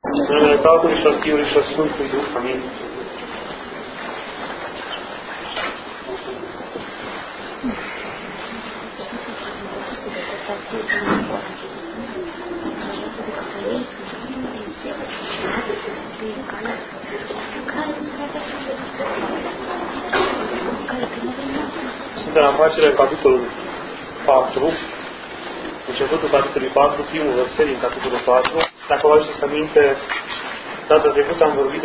În numele Tatălui și al Fiului și al Sfântului Duh. Amin. Suntem la facerea capitolul 4, începutul capitolului 4, primul verset din capitolul 4. Dacă vă aduceți aminte, data trecută am vorbit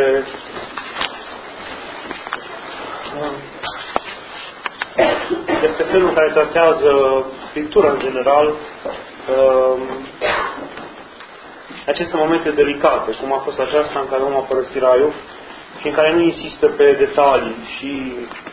despre felul în care tratează Scriptura în general aceste momente delicate, cum a fost aceasta în care omul a părăsit raiul și în care nu insistă pe detalii și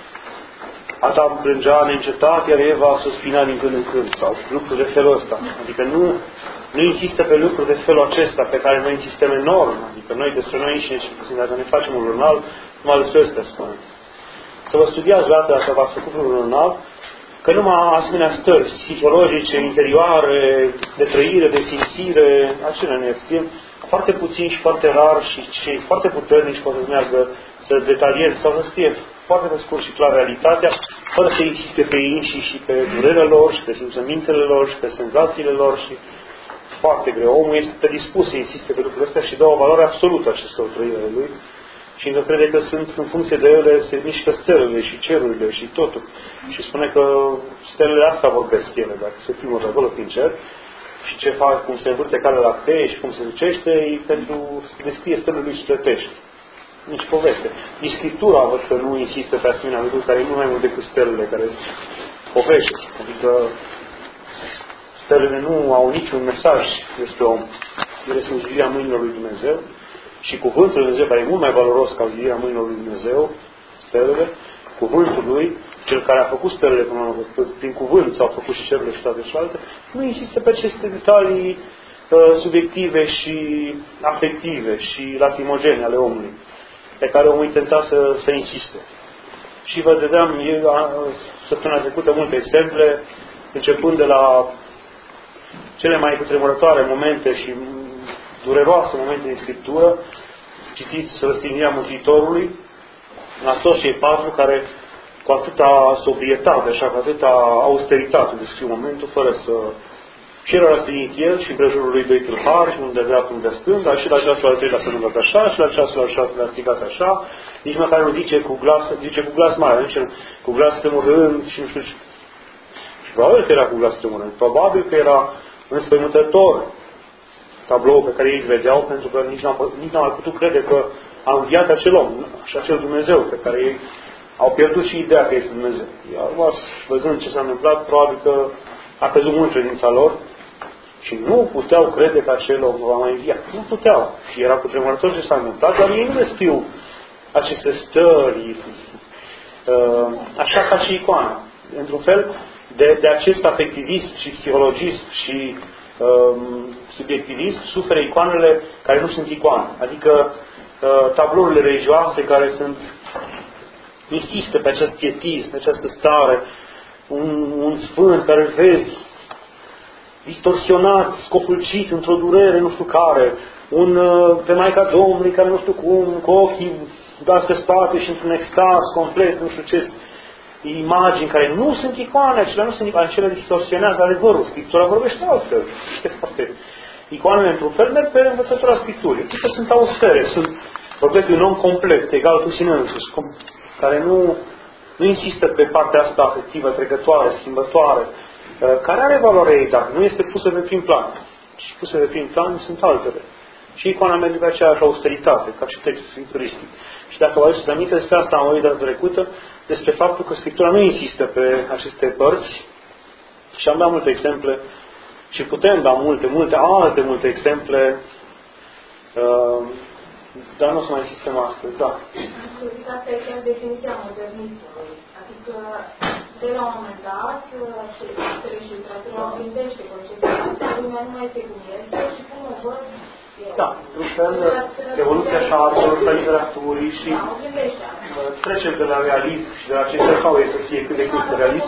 Adam plângea neîncetat, iar Eva suspina din când în când, sau lucruri de felul ăsta. Adică nu insistă pe lucruri de felul acesta, pe care noi insistăm enorm. Adică noi despre noi înșine și puțin, dacă ne facem un jurnal, numai despre ăstea spune. Să vă studiați vreodată, dacă v-ați făcut un jurnal, că numai asemenea stări psihologice, interioare, de trăire, de simțire, acelea ne scriem, foarte puțin și foarte rar și cei foarte puternici pot să detalieze sau să scrie foarte pe scurt și clar realitatea, fără să insiste pe ei și pe durerea lor și pe simțămintele lor și pe senzațiile lor și foarte greu. Omul este dispus să insiste pe lucrurile astea și dă o valoare absolută acestor trăire lui și încă crede că sunt în funcție de ele se mișcă stelele și cerurile și totul. Și spune că stelele astea vorbesc ele, dacă se plimbă de acolo prin cer și ce fac, cum se învârte calea la cteie și cum se ducește, e pentru să descrie stelele lui Sfântești. Nici poveste. Nici Scriptura văd că nu insistă pe asemenea lucruri care e mult mai mult decât stelele care sunt povești. Adică stelele nu au niciun mesaj despre om. Ele sunt zidirea mâinilor lui Dumnezeu și cuvântul lui Dumnezeu, care e mult mai valoros ca zidirea mâinilor lui Dumnezeu, stelele, cuvântul lui, cel care a făcut stelele prin cuvânt s-au făcut și cerurile și toate celelalte, nu insistă pe aceste detalii subiective și afective și lacrimogene ale omului, pe care omul intenta să insiste. Și vă dădeam săptămâna trecută multe exemple, începând de la cele mai cutremurătoare momente și dureroase momente din Scriptură. Citiți Răstignirea Mântuitorului, la toți cei patru care cu atâta sobrietate, așa, cu atâta austeritate descriu momentul, fără să... Și el a răstignit el și împrejurul lui doi tâlhari, unul de dreapta, unul de stânga, și la ceasul al treilea s-a întâmplat așa, și la ceasul al șaselea a strigat așa, nici măcar nu zice cu glas mare, zice cu glas tremurând și nu știu ce. Și probabil că era cu glas tremurând, probabil că era înspăimântător tabloul pe care ei îl vedeau, pentru că nici n-au mai putut crede că a înviat acel om și acel Dumnezeu pe care ei au pierdut și ideea că este Dumnezeu. Iar văzând ce s-a întâmplat, probabil că a căzut mult credința lor și nu puteau crede că acel om va mai învia. Nu puteau. Și era cutremurător ce s-a întâmplat, dar ei nu descriu aceste stări așa ca și icoana. Într-un fel, de acest afectivism și psihologism și subiectivism suferă icoanele care nu sunt icoane. Adică tablourile religioase care insistă pe acest pietism, pe această stare, un sfânt care îl vezi distorsionat, scopulcit într-o durere nu știu care, pe Maica Domnului care nu știu cum, cu ochii dați pe spate și într-un extaz complet, nu știu ce, imagini care nu sunt icoane, acelea nu sunt icoane, acelea distorsionează adevărul. Scriptura vorbește altfel. Icoanele, într-un fel, merg pe învățătura Scripturii. Adică sunt austere, vorbesc de un om complet, egal cu sine însuși, care nu insistă pe partea asta afectivă, trecătoare, schimbătoare, care are valoare ei, dar nu este pusă pe prim plan. Și puse pe prim plan sunt altele. Și icoana merge pe aceeași austeritate, ca și textul scripturistic. Și dacă vă aduceți aminte, despre asta am vorbit data trecută, despre faptul că Scriptura nu insistă pe aceste părți și am dat multe exemple și putem da multe exemple, dar nu o să mai insistăm astăzi, da. Asta e chiar definiția modernismului. Adică, de la un moment dat, și literatura gândește concepția asta, lumea nu mai este cum este și cum o văd. Da, în fel, evoluția așa a literaturii și trecem de la realism și de la ce încercau ei să fie cât de cât realist.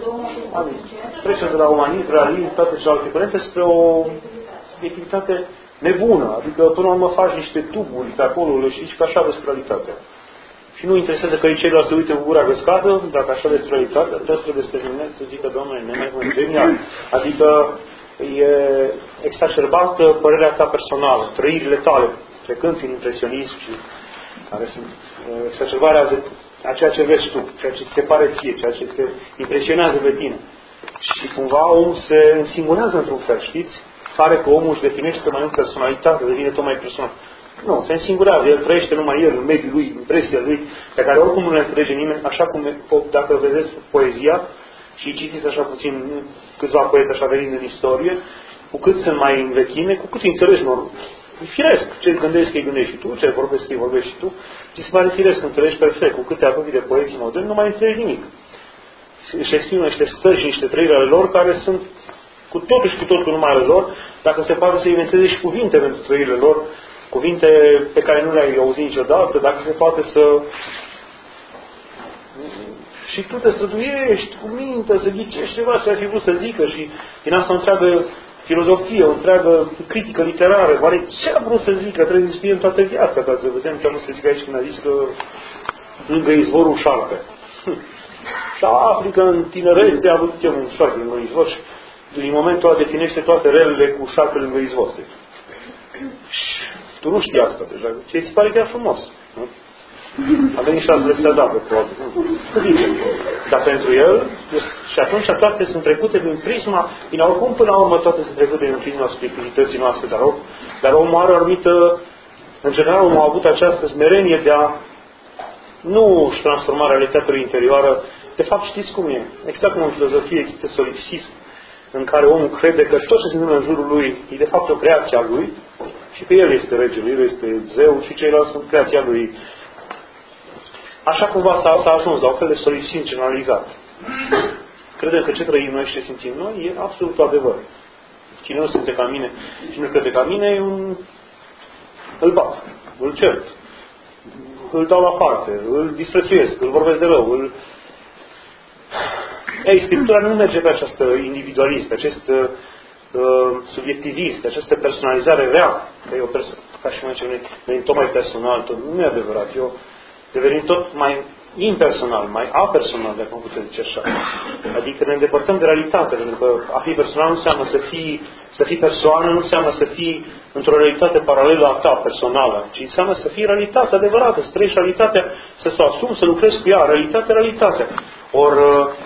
Trecem de la umanism, realism, toate celelalte curente spre o obiectivitate nebună. Adică până la urmă faci niște tuburi pe acolo și zici că așa vezi realitatea. Și nu interesează că ceilalți se uite cu gura găscată, dacă așa vezi realitatea, atunci trebuie să termine să zică, Doamne, nemai genial. Adică e exacerbată părerea ta personală, trăirile tale, trecând prin impresionism și care sunt exacerbarea de a ceea ce vezi tu, ceea ce ți se pare ție, ceea ce te impresionează pe tine. Și cumva omul se însingurează într-un fel, știți? Pare că omul își definește mai mult personalitate, devine tot mai personal. Nu, se însingurează, el trăiește numai el, în mediul lui, impresia lui, pe care oricum nu le înțelege nimeni, așa cum, dacă vedeți poezia și citiți așa puțin câțiva poeți așa venind în istorie, cu cât sunt mai în vechime, cu cât îi înțelegi normal. E firesc, ce gândești îi gândești și tu, ce vorbesc îi vorbești și tu, ți se pare firesc, înțelegi perfect, cu câte apropii de poeții moderni, nu mai înțelegi nimic. Își exprimă niște stări și niște trăiri ale lor care sunt cu totul și cu totul numai ale lor, dacă se poate să inventeze și cuvinte pentru trăirile lor, cuvinte pe care nu le-ai auzit niciodată, dacă se poate să... Și tu te străduiești cu minte, să ghicești ceva ce ar fi vrut să zică și din asta o întreagă filozofie, o întreagă critică literară. Oare ce a vrut să zică? Trebuie să fie în toată viața ca să vedem ce a vrut să zică aici când a zis că lângă izvorul șarpe. Și afli că în tinerețe a avut eu un șarpe lângă izvor și din momentul ăla definește toate relele cu șarpe lângă izvor. Tu nu știi asta deja. Ce îi se pare chiar frumos. Nu? A venit și azi le-a dat, probabil. Să zicem. Dar pentru el, și atunci toate sunt trecute prin prisma, bine, oricum până la urmă toate sunt trecute prin prisma subiectivității noastre, dar omul are o anumită, în general omul a avut această smerenie de a nu își transforma realitatea lui interioară. De fapt, știți cum e? Exact cum în filozofie există solipsism, în care omul crede că tot ce se întâmplă în jurul lui e de fapt o creație a lui și că el este regele, el este zeu și ceilalți sunt creația lui. Așa cumva s-a ajuns la un fel de solipsism generalizat. Credem că ce trăim noi și ce simțim noi e absolut adevăr. Cine nu simte ca mine și nu crede ca mine, îl bat, îl cert, îl dau la parte, îl disprețuiesc, îl vorbesc de rău, Ei, Scriptura nu merge pe această individualism, pe acest subiectivism, pe această personalizare rea. Că e o ca și noi devenim tot mai personal, tot nu e adevărat. Eu devenim tot mai impersonal, mai apersonal, dacă nu puteți zice așa. Adică ne îndepărtăm de realitate, pentru că a fi personal nu înseamnă să fii persoană, nu înseamnă să fii într-o realitate paralelă a ta, personală, ci înseamnă să fii realitate adevărată, să trăiești realitatea, să o asumi, să lucrezi cu ea, realitate. Ori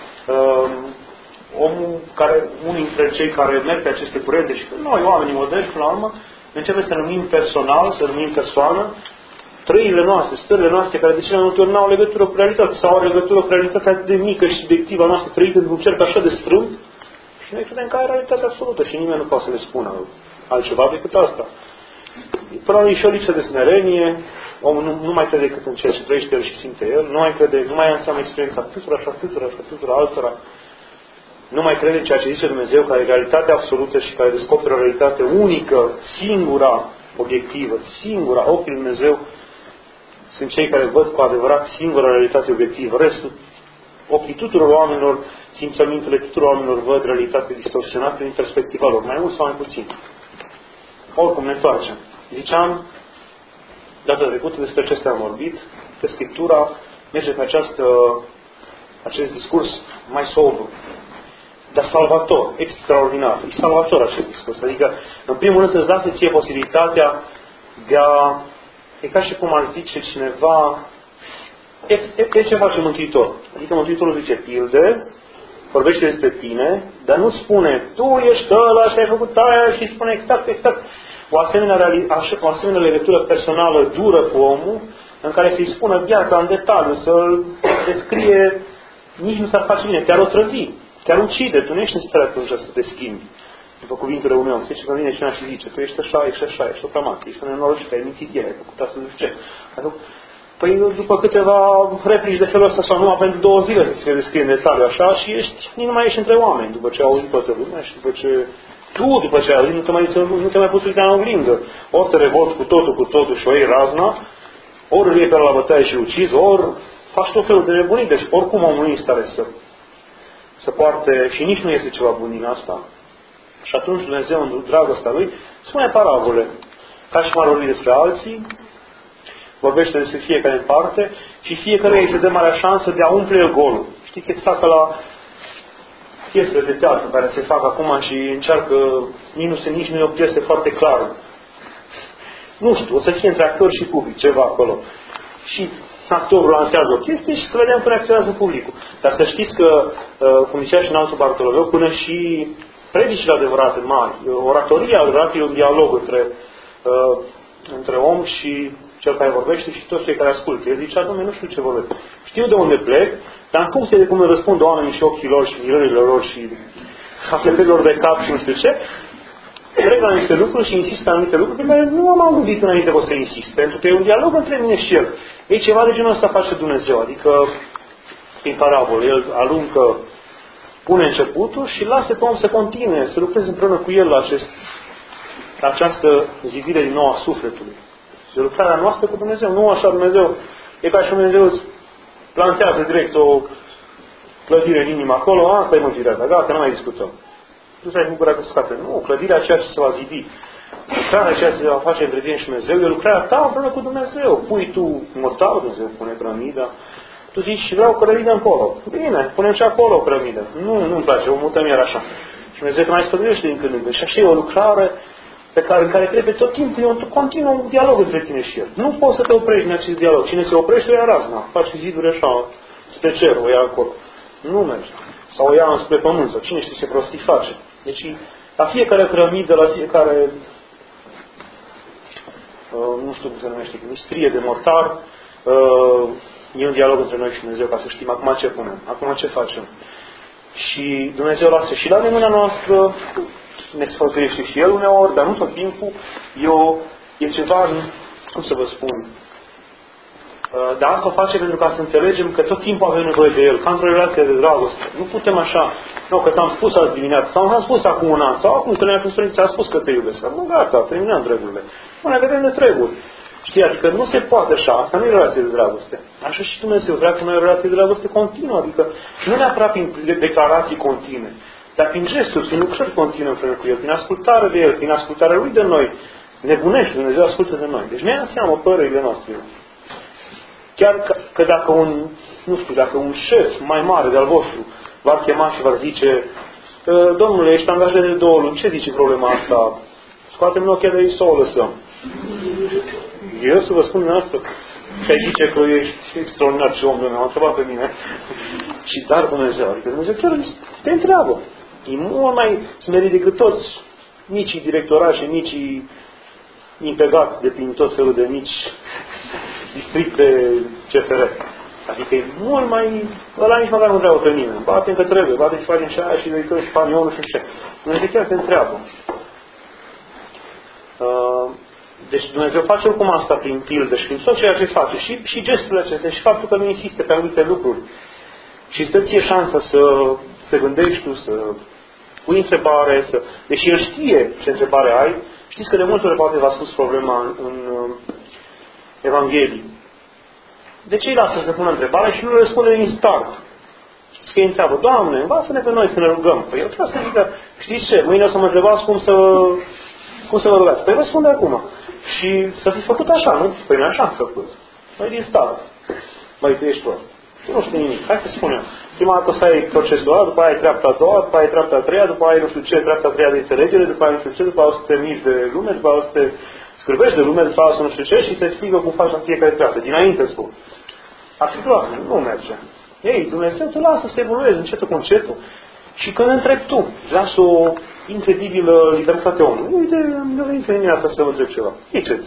omul care, unii dintre cei care merg pe aceste curente și că noi, oamenii moderni, până la urmă, începe să numim personal, să numim persoană, trăirile noastre, stările noastre, care de cele mai multe ori n-au legătură cu realitatea sau au legătură cu realitatea atât de mică și subiectivă noastră, trăită într-un cerc așa de strâmt, și noi credem că e realitatea absolută și nimeni nu poate să le spună altceva decât asta. Până la e și o lipsă de smerenie, omul nu mai crede decât în ceea ce trăiește el și simte el, nu mai înseamnă experiența atâtora altora. Nu mai crede în ceea ce zice Dumnezeu, care e realitatea absolută și care descoperă o realitate unică, singura, obiectivă, singura. Ochii lui Dumnezeu sunt cei care văd cu adevărat singura realitate obiectivă. Restul, ochii tuturor oamenilor, simțămintele tuturor oamenilor văd realitate distorsionată din perspectiva lor, mai mult sau mai puțin. Oricum ne întoarcem. Ziceam, data trecută despre acestea am vorbit, că Scriptura merge pe acest discurs mai sobru, dar salvator, extraordinar. E salvator acest discurs. Adică, în primul rând, îți dați ție posibilitatea de a... E ca și cum ar zice cineva... Ce face Mântuitor? Adică Mântuitorul zice pilde, vorbește despre tine, dar nu spune tu ești ăla și ai făcut aia și spune exact. O asemenea legătură personală dură cu omul, în care să-i spună viața în detaliu, să-l descrie, nici nu s-ar face bine, chiar o trăvi. Chiar ucide, tu nu ești în stare atunci să te schimbi. După cuvintele unui om, se zice că vine cineva și zice, tu ești așa, ești o plămată, ești un nenorocit, ai mințit ieri, ai făcut asta, nu știu ce. Păi după câteva replici de felul ăsta sau numai pentru 2 zile să ți le descrie în detaliu așa și nu mai ești între oameni după ce auzi toată lumea și după ce ai auzit, nu te mai poți uita în oglindă. Ori te revolți cu totul și o iei razna, ori îl iei pe la bătaie și ucizi, ori faci tot felul de nebunii, deci oricum omul nu e în stare să poarte și nici nu este ceva bun din asta. Și atunci Dumnezeu, în dragostea Lui, spune parabole. ca și cum ar vorbi despre alții, vorbește despre fiecare în parte și fiecare îi se dă marea șansă de a umple el golul. Știți, exact ca la piesele de teatru care se fac acum și încearcă, nici nu e o piesă foarte clară. Nu știu, o să fie între actori și public, ceva acolo. Și actorul lansează o chestie și să vedem cum reacționează publicul. Dar să știți că, cum zicea și în altul Bartolomeu, până și predicile adevărate mari, oratoria adevărată e un dialog între om și cel care vorbește și toți cei care ascultă. El zicea, Dom'le, nu știu ce vorbesc. Știu de unde plec, dar în funcție de cum îmi răspund oamenii și ochii lor și mirările lor și afletelor de cap și nu știu ce, trec la niște lucruri și insist pe anumite lucruri pe care nu m-am gândit înainte că o să insist. Pentru că e un dialog între mine și el. E ceva de genul ăsta face Dumnezeu. Adică, prin parabolă, el aluncă, pune începutul și lasă pe om să continue, să lucreze împreună cu el la această zidire din nou a sufletului. De lucrarea noastră cu Dumnezeu. Nu așa Dumnezeu. E ca și Dumnezeu îți plantează direct o clădire în inimă acolo. Asta e mântuirea ta. Gata, nu mai discutăm. Nu să ai bucurat că scate. Nu, clădirea aceea ce se va zidi. Lucrarea aceea ce se va face între tine și Dumnezeu e lucrarea ta împreună cu Dumnezeu. Pui tu mortarul, Dumnezeu pune cărămida. Tu zici, vreau cărămidă încolo. Bine, punem și acolo o cărămidă. Nu-mi place, o mutăm iar așa. Și Dumnezeu te mai sfătuiește din când în când. Și așa e o lucrare în care trebuie tot timpul, e un continuu dialog între tine și el. Nu poți să te oprești în acest dialog. Cine se oprește, o ia razna. Faci ziduri așa, spre cer, o ia acolo. Nu merge. Sau o ia spre pământ, sau cine știe ce prostii face. Deci, la fiecare cărămidă, la fiecare, nu știu cum se numește, mistrie de mortar, e un dialog între noi și Dumnezeu, ca să știm acum ce punem, acum ce facem. Și Dumnezeu lasă și la mâna noastră, ne sfătuiește și El uneori, dar nu tot timpul. E ceva, cum să vă spun, dar asta o face pentru ca să înțelegem că tot timpul avem nevoie de El, ca într-o relație de dragoste. Nu putem așa, nu, că ți-am spus azi dimineață, sau am spus acum un an, sau acum când ne-a fost ți-a spus că te iubesc. Nu, gata, terminăm treburile. Nu ne vedem de treburi. Știi, adică nu se poate așa, asta nu e relație de dragoste. Așa și Dumnezeu vrea că noi o relație de dragoste continuă, adică nu neapărat prin declarații continue, dar prin gesturi, prin lucrări continue împreună cu El, prin ascultare de El, prin ascultarea Lui de noi. Nebunește, Dumnezeu ascultă de noi. Deci ne ia în seamă părerile noastre. Chiar că dacă dacă un șef mai mare de-al vostru v-ar chema și v-ar zice, Domnule, ești angajat de 2 luni, ce zice problema asta? Scoatem ochii de ei să o lăsăm. Eu să vă spun din asta, și ai zice că ești extraordinar ce om, Dumnezeu, m-a întrebat pe mine. Și dar Dumnezeu, adică Dumnezeu chiar te întreabă. E mult mai smerit decât toți micii directorași, micii impegați de prin tot felul de mici districte CFR. Adică e mult mai... Ăla nici măcar nu vreau pe nimeni. Bate-mi că trebuie, bate și facem și aia și dedicăm și panionul și ce. Dumnezeu chiar te întreabă. Deci Dumnezeu face oricum asta prin pildă și prin tot ceea ce face. Și gesturile acestea și faptul că nu insiste pe anumite lucruri. Și îți dă ție șansa să gândești tu, să pui întrebare, deși El știe ce întrebare ai. Știți că de multe ori poate v-a spus problema în Evanghelie. De ce îi lasă să pună întrebare și nu le răspunde din start? Știți că îi întreabă, Doamne, învață-ne pe noi să ne rugăm. Păi eu vreau să zic, știți ce, mâine o să mă întrebați cum să vă rugați. Păi răspunde acum. Și să fi făcut așa, nu? Păi nu așa am făcut. Păi din start. Măi, tu ești prost. Nu știu nimic. Hai să spunem. Prima dată o să ai procesul ăla, după aia ai treapta a doua, după aia ai treapta a treia, după aia ai nu știu ce, treapta a treia de înțelegere, după aia nu știu ce, după aia o să te miști de lume, după aia o să te scârbești de lume, după aia o să nu știu ce și se explică cum faci la fiecare treaptă. Dinainte spun. Ar fi doar, nu merge. Ei, Dumnezeu te lasă să evoluezi încetul cu încetul. Și când întrebi tu, lasă o incredibilă libertate omului. Uite, nu venit în dimineața să mă întreb ceva. Ziceți.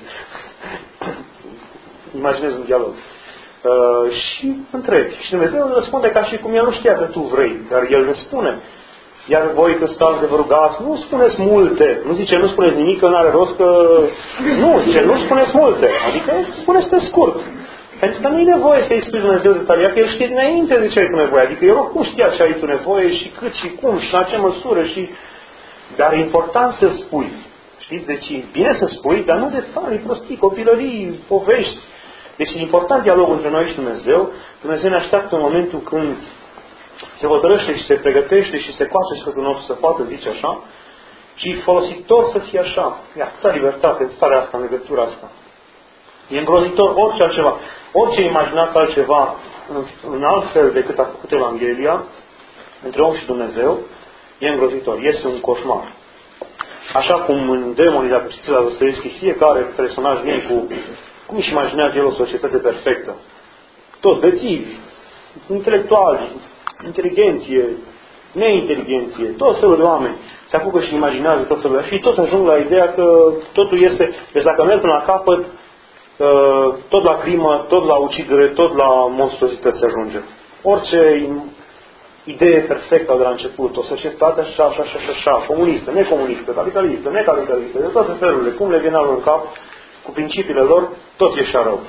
Imaginez un dialog. Și întrebi. Și Dumnezeu răspunde ca și cum El nu știa că tu vrei, dar El ne spune. Iar voi că stați de vă rugați, nu spuneți multe. Nu zice, nu spuneți nimic, că n-are rost, că... Nu, zice, nu spuneți multe. Adică spuneți pe scurt. Pentru că nu e nevoie să explici Dumnezeu detaliat, că El știe dinainte de ce ai tu nevoie. Adică eu oricum știa ce ai tu nevoie și cât și cum și la ce măsură și... Dar e important să spui. Știți? Deci e bine să spui, dar nu detalii, prostii, copilării, povești. Deci e important dialogul între noi și Dumnezeu. Dumnezeu ne așteaptă în momentul când se hotărăște și se pregătește și se coace sfătul nostru să poată zice așa. ci folositor să fie așa. E atâta libertate în starea asta, în legătura asta. E îngrozitor orice altceva. Orice imaginați altceva în alt fel decât a făcut Evanghelia, între om și Dumnezeu, e îngrozitor. Este un coșmar. Așa cum în Demonii, dacă citiți la Dostoievski, fiecare personaj vine cu cum își imaginează el o societate perfectă. Toți bețivi, intelectuali, inteligenție, neinteligenție, tot felul de oameni se apucă și imaginează tot felul de și toți ajung la ideea că totul este, deci dacă merg până la capăt, tot la crimă, tot la ucidere, tot la monstruozități se ajunge. Orice idee perfectă de la început, o societate așa, comunistă, necomunistă, capitalistă, necapitalistă, de toate felurile, cum le vine în cap, cu principiile lor, tot e și rău.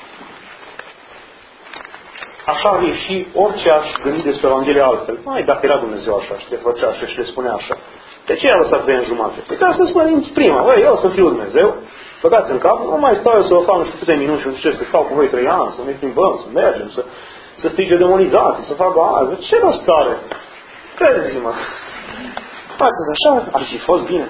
Așa e și orice aș gândi despre Evanghelia altfel. Mai, dacă era Dumnezeu așa și le făcea așa și le spunea așa. De ce i-a lăsat 2 ani jumate? Păi ca să spunem prima, băi, eu sunt Fiul Dumnezeu, băgați în cap, nu mai stau eu să vă fac nu știu câte minuni și nu știu ce, să stau cu voi 3 ani, să ne plimbăm, să mergem, să strige demonizații, să facă aia. Ce rost are? Credeți-mă. Faceți așa, ar fi fost bine.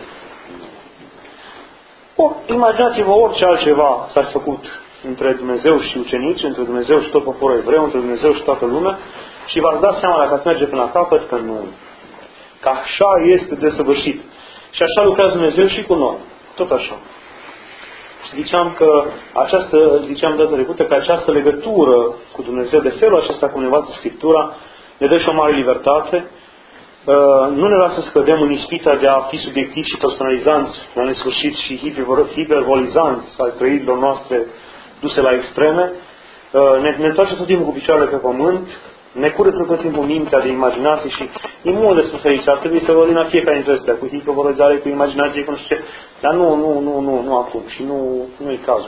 Imaginați-vă orice altceva s-ar fi făcut între Dumnezeu și ucenici, între Dumnezeu și tot poporul evreu, între Dumnezeu și toată lumea și v-ați dat seama dacă ați merge până la capăt că nu. Că așa este desăvârșit. Și așa lucrează Dumnezeu și cu noi. Tot așa. Și ziceam data trecută că această legătură cu Dumnezeu, de felul acesta cum ne învață Scriptura, ne dă și o mare libertate, nu ne lasă să cădem în ispita de a fi subiectivi și personalizanți la nesfârșit și hiperbolizanți al trăirilor noastre duse la extreme, ne întoarce tot timpul cu picioarele pe pământ, ne curăță tot timpul mintea de imaginație și e mult de suferiți. Ar trebui să vorbim la fiecare dintre astea, cu hiperbolizare, cu imaginație, cu nu știu ce, dar nu acum și nu e cazul.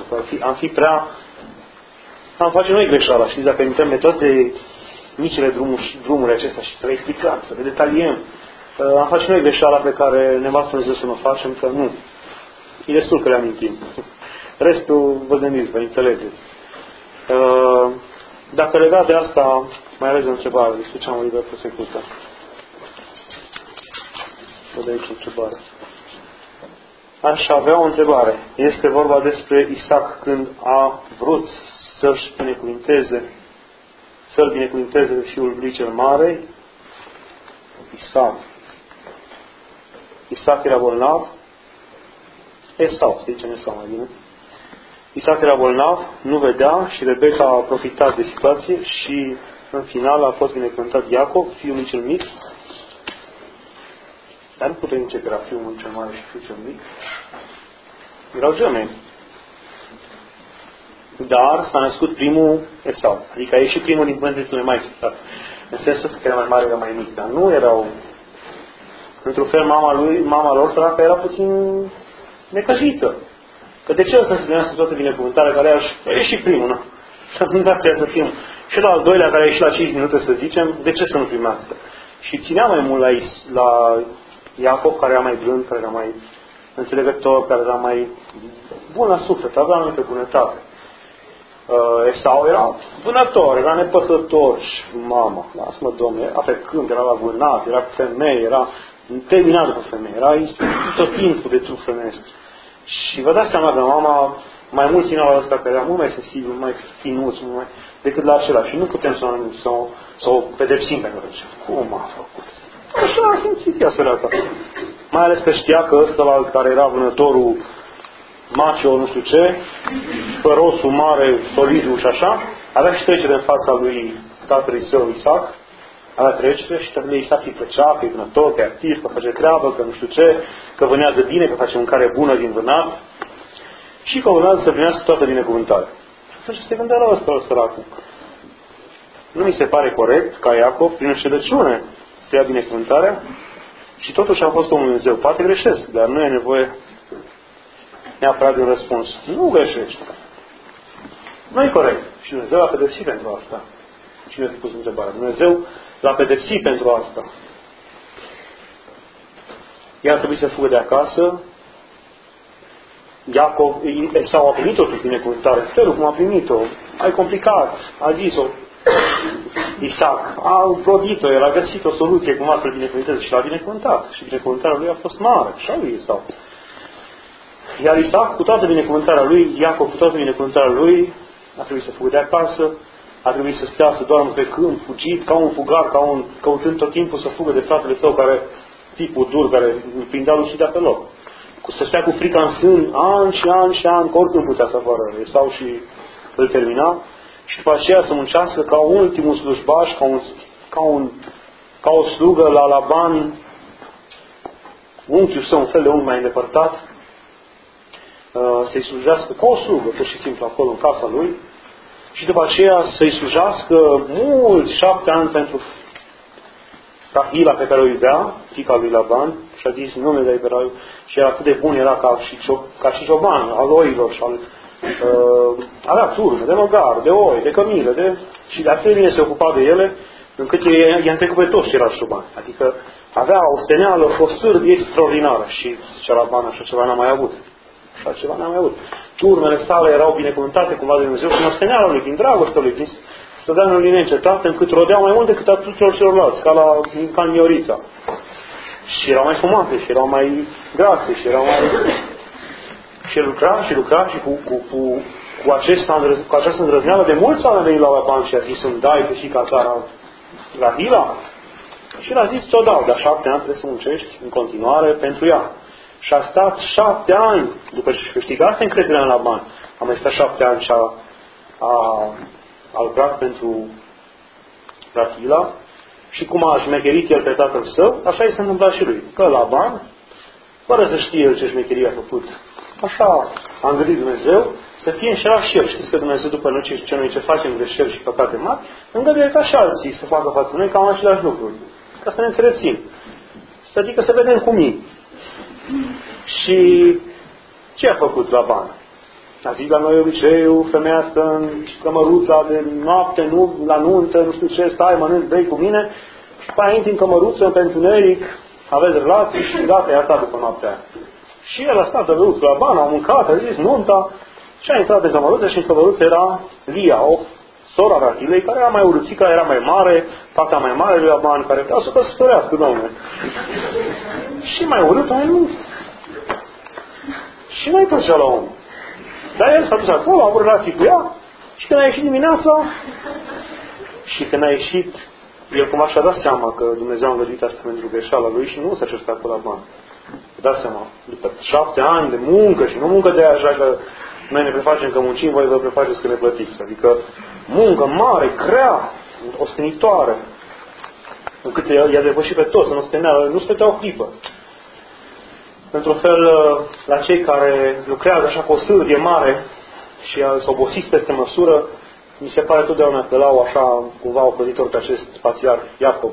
Am face noi greșeala, știți, dacă intrăm pe toate micile drumuri acestea și să le explicăm, să le detaliem. Am face noi greșeala pe care ne învață Dumnezeu să nu facem, că nu. E destul că le amintim. Restul vă gândiți, vă înțelegeți. Dacă legat de asta, mai ales o întrebare, despre ce am vorbit pe secută. Văd aici o întrebare. Aș avea o întrebare. Este vorba despre Isaac când a vrut să-l binecuvinteze de fiul lui cel mare. Isaac era bolnav. Esau, să zicem Esau mai bine. Isaac era bolnav, nu vedea și Rebecca a profitat de situație și în final a fost binecuvântat Iacov, fiul lui cel mic. Dar nu putem zice că era fiul lui cel mare și fiul cel mic. Erau gemeni. Dar s-a născut primul Esau. Adică a ieșit primul din părinții mai mari. În sensul că era mai mare, era mai mic. Dar nu erau... Într-un fel, mama lor săracă era puțin necăjită. Că de ce o să se primească toată binecuvântarea care a ieșit primul, nu? S-a întâmplat să fim. Și la al doilea, care a ieșit la 5 minute, să zicem, de ce să nu primească? Și ținea mai mult la Iacov, care era mai blând, care era mai înțelegător, care era mai bun la suflet, avea anumită bunătate. Esau era vânător, era nepăsător și mama, lasă-mă, Domnule, era pe câmp, era la vânat, era cu femei, era terminat după femei, era tot timpul de trup femeesc. Și vă dați seama că mama mai mult ținea la ăsta, care era mult mai sensibil, mai finuț, decât la acela. Și nu putem să o pedepsim pentru ce. Cum a făcut? Așa a simțit ea săraca. Mai ăles că știa că ăsta care era vânătorul macho, nu știu ce, părosul mare, solidul și așa, avea și trecere în fața lui tatălui său Isaac, avea trecere și tatălui Isaac îi plăcea, că e vânător, că e activ, că face treabă, că nu știu ce, că vânează bine, că face mâncare bună din vânat și că urmează să primească toată binecuvântarea. Și atunci se gândea la ăsta, săracul. Nu mi se pare corect ca Iacov, prin înșelăciune, să ia binecuvântarea și totuși a fost omul Dumnezeu. Poate greșesc, dar nu e nevoie neapărat de un răspuns. Nu greșești. Nu e corect. Și Dumnezeu l-a pedepsit pentru asta. Cine a pus întrebarea? Dumnezeu l-a pedepsit pentru asta. Ea a trebuit să fugă de acasă. Esau a primit-o cu binecuvântare. Felul cum a primit-o. Ai complicat. A zis-o. Isaac a rodit-o, el a găsit o soluție cum să-l binecuvânteze și l-a binecuvântat. Și binecuvântarea lui a fost mare, așa lui Isaac. Iar Isaac, cu toată binecuvântarea lui, Iacov, cu toată binecuvântarea lui, a trebuit să fugă de acasă, a trebuit să stea, să doarmă pe câmp, fugit, ca un fugar, căutând tot timpul să fugă de fratele său, care, tipul dur, care îl prindea lucida pe loc. Să stea cu frica în sân, ani și ani și ani, că oricum putea să apară Esau și îl termina. Și după aceea să muncească ca ultimul slujbaș, ca o slugă la Laban, unchiul său, un fel de unghi mai îndepărtat, să-i slujească ca o slugă, pur și simplu, acolo în casa lui, și după aceea să-i slujească mulți 7 ani pentru Rahila pe care o iubea, fiica lui Laban, și a zis numele de Iberaiu, și era atât de bun, era ca și cioban al oilor și avea turme de măgar, de oi, de cămilă, și de atât de bine se ocupa de ele, încât i-a întrecut pe toți și era șoban. Adică avea o steneală, o sârdie extraordinară și zicea Laban, așa ceva n-a mai avut. Așa ceva n-a mai avut. Turmele sale erau binecuvântate cumva de Dumnezeu și o steneală lui, din dragostea lui, din stădea în linie încetată, încât rodeau mai mult decât a tuturor celorlalți, ca în Miorița. Și erau mai fumate, și erau mai grase, și erau mai... Și lucra și cu această îndrăzneală de mulți ani a venit la Laban și a zis să-mi dai pe fiica ta Rahila. Și el a zis, ți-o dau, dar 7 ani trebuie să muncești în continuare pentru ea. Și a stat 7 ani, după ce câștiga asta încrederea în Laban, a mai stat 7 ani și a lucrat pentru Rahila. Și cum a șmecherit el pe tatăl său, așa i s-a întâmplat și lui. Că Laban, fără să știe el ce șmecherie a făcut, așa a îngăduit Dumnezeu să fie înșelat și el. Știți că Dumnezeu, după noi ce facem greșeli și păcate mari, îngăduie ca și alții să facă față noi cam aceleași lucruri. Ca să ne înțelepțim. Adică să vedem cum e. Și ce a făcut Laban? A zis la noi obiceiul, femeia stă în cămăruța de noapte, nu la nuntă, nu știu ce, stai, mănânci, bei cu mine, și după aia intri în cămăruță, pe întuneric, aveți relații și gata, i-a stat după noaptea aia. Și el a stat, a băut cu Laban, a mâncat, a zis nunta, și a intrat în cămăruță și în cămăruță era Lia, o sora Rahilei, care era mai urâțică, era mai mare, fata mai mare lui Laban, care vrea să căsătorească, domnule. Și mai urât, mai nu. Și mai plăcea la om. Dar el s-a dus acolo, a avut relații cu ea și când a ieșit dimineața și când a ieșit, el cumva și-a dat seama că Dumnezeu a îngăduit asta pentru greșeala lui și nu s-a certat cu Laban. Dați seama, după 7 ani de muncă și nu muncă de așa că noi ne prefacem că muncim, voi vă prefaceți că ne plătiți. Adică muncă mare, grea, ostenitoare, încât i-a depășit pe toți, nu stătea o clipă. Într-un fel, la cei care lucrează așa cu o sârdie mare și s-au obosit peste măsură, mi se pare totdeauna că l-au așa cumva ocrotitor pe acest patriarh Iacov.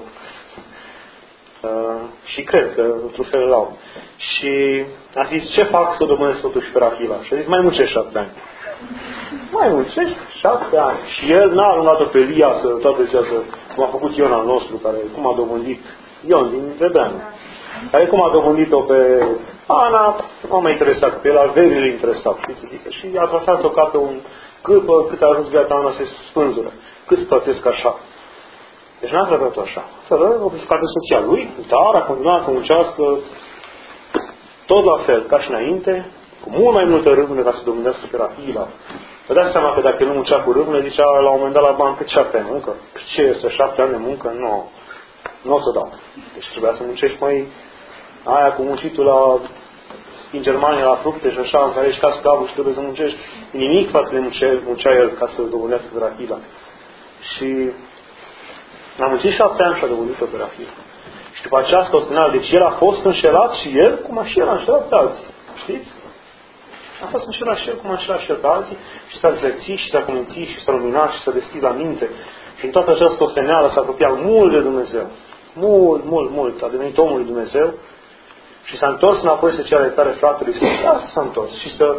Și cred că într-un fel l-au. Și a zis, ce fac să domnesc totuși pe Rahila? Și a zis, mai muncești 7 ani. Mai muncești 7 ani. Și el n-a aruncat-o pe Lia să toată ziua, cum a făcut Ion al nostru, care cum a dobândit Ion din Rebeanu. Care cum a dobândit-o pe Ana, nu m-a interesat, pe el averile interesat. Și a tratat-o ca pe un cârpă, cât a ajuns viața Ana să se spânzură. Cât să plătesc așa? Deci n-a tratat-o așa. O ca pe soția lui, dar a continuat să muncească tot la fel, ca și înainte, cu mult mai multă râvnă ca să domnească pe Rahila. Vă dați seama că dacă el nu muncea cu râvnă, zicea la un moment dat la bani, cât 7 ani de muncă? Ce este 7 ani de muncă? Nu o să dau. Deci trebuia să muncești mai aia cu muncitul în Germania la fructe și așa, în care ești ca sclavul și trebuie să muncești nimic față de muncea el ca să domnească pe Rahila. Și a muncit 7 ani și a dobândit-o pe Rahila. Și după aceasta ostenală, deci el a fost înșelat și el, cum a și el a înșelat pe alții. Știți? A fost înșelat și el, cum a înșelat și el pe alții și s-a dezlățit și s-a cumințit și s-a luminat și s-a deschis la minte. Și în toată această osteneală s-a apropiat mult de Dumnezeu. Mult, mult, mult. A devenit omul lui Dumnezeu și s-a întors înapoi să ceară iertare fratelui său. Și asta s-a întors. Și să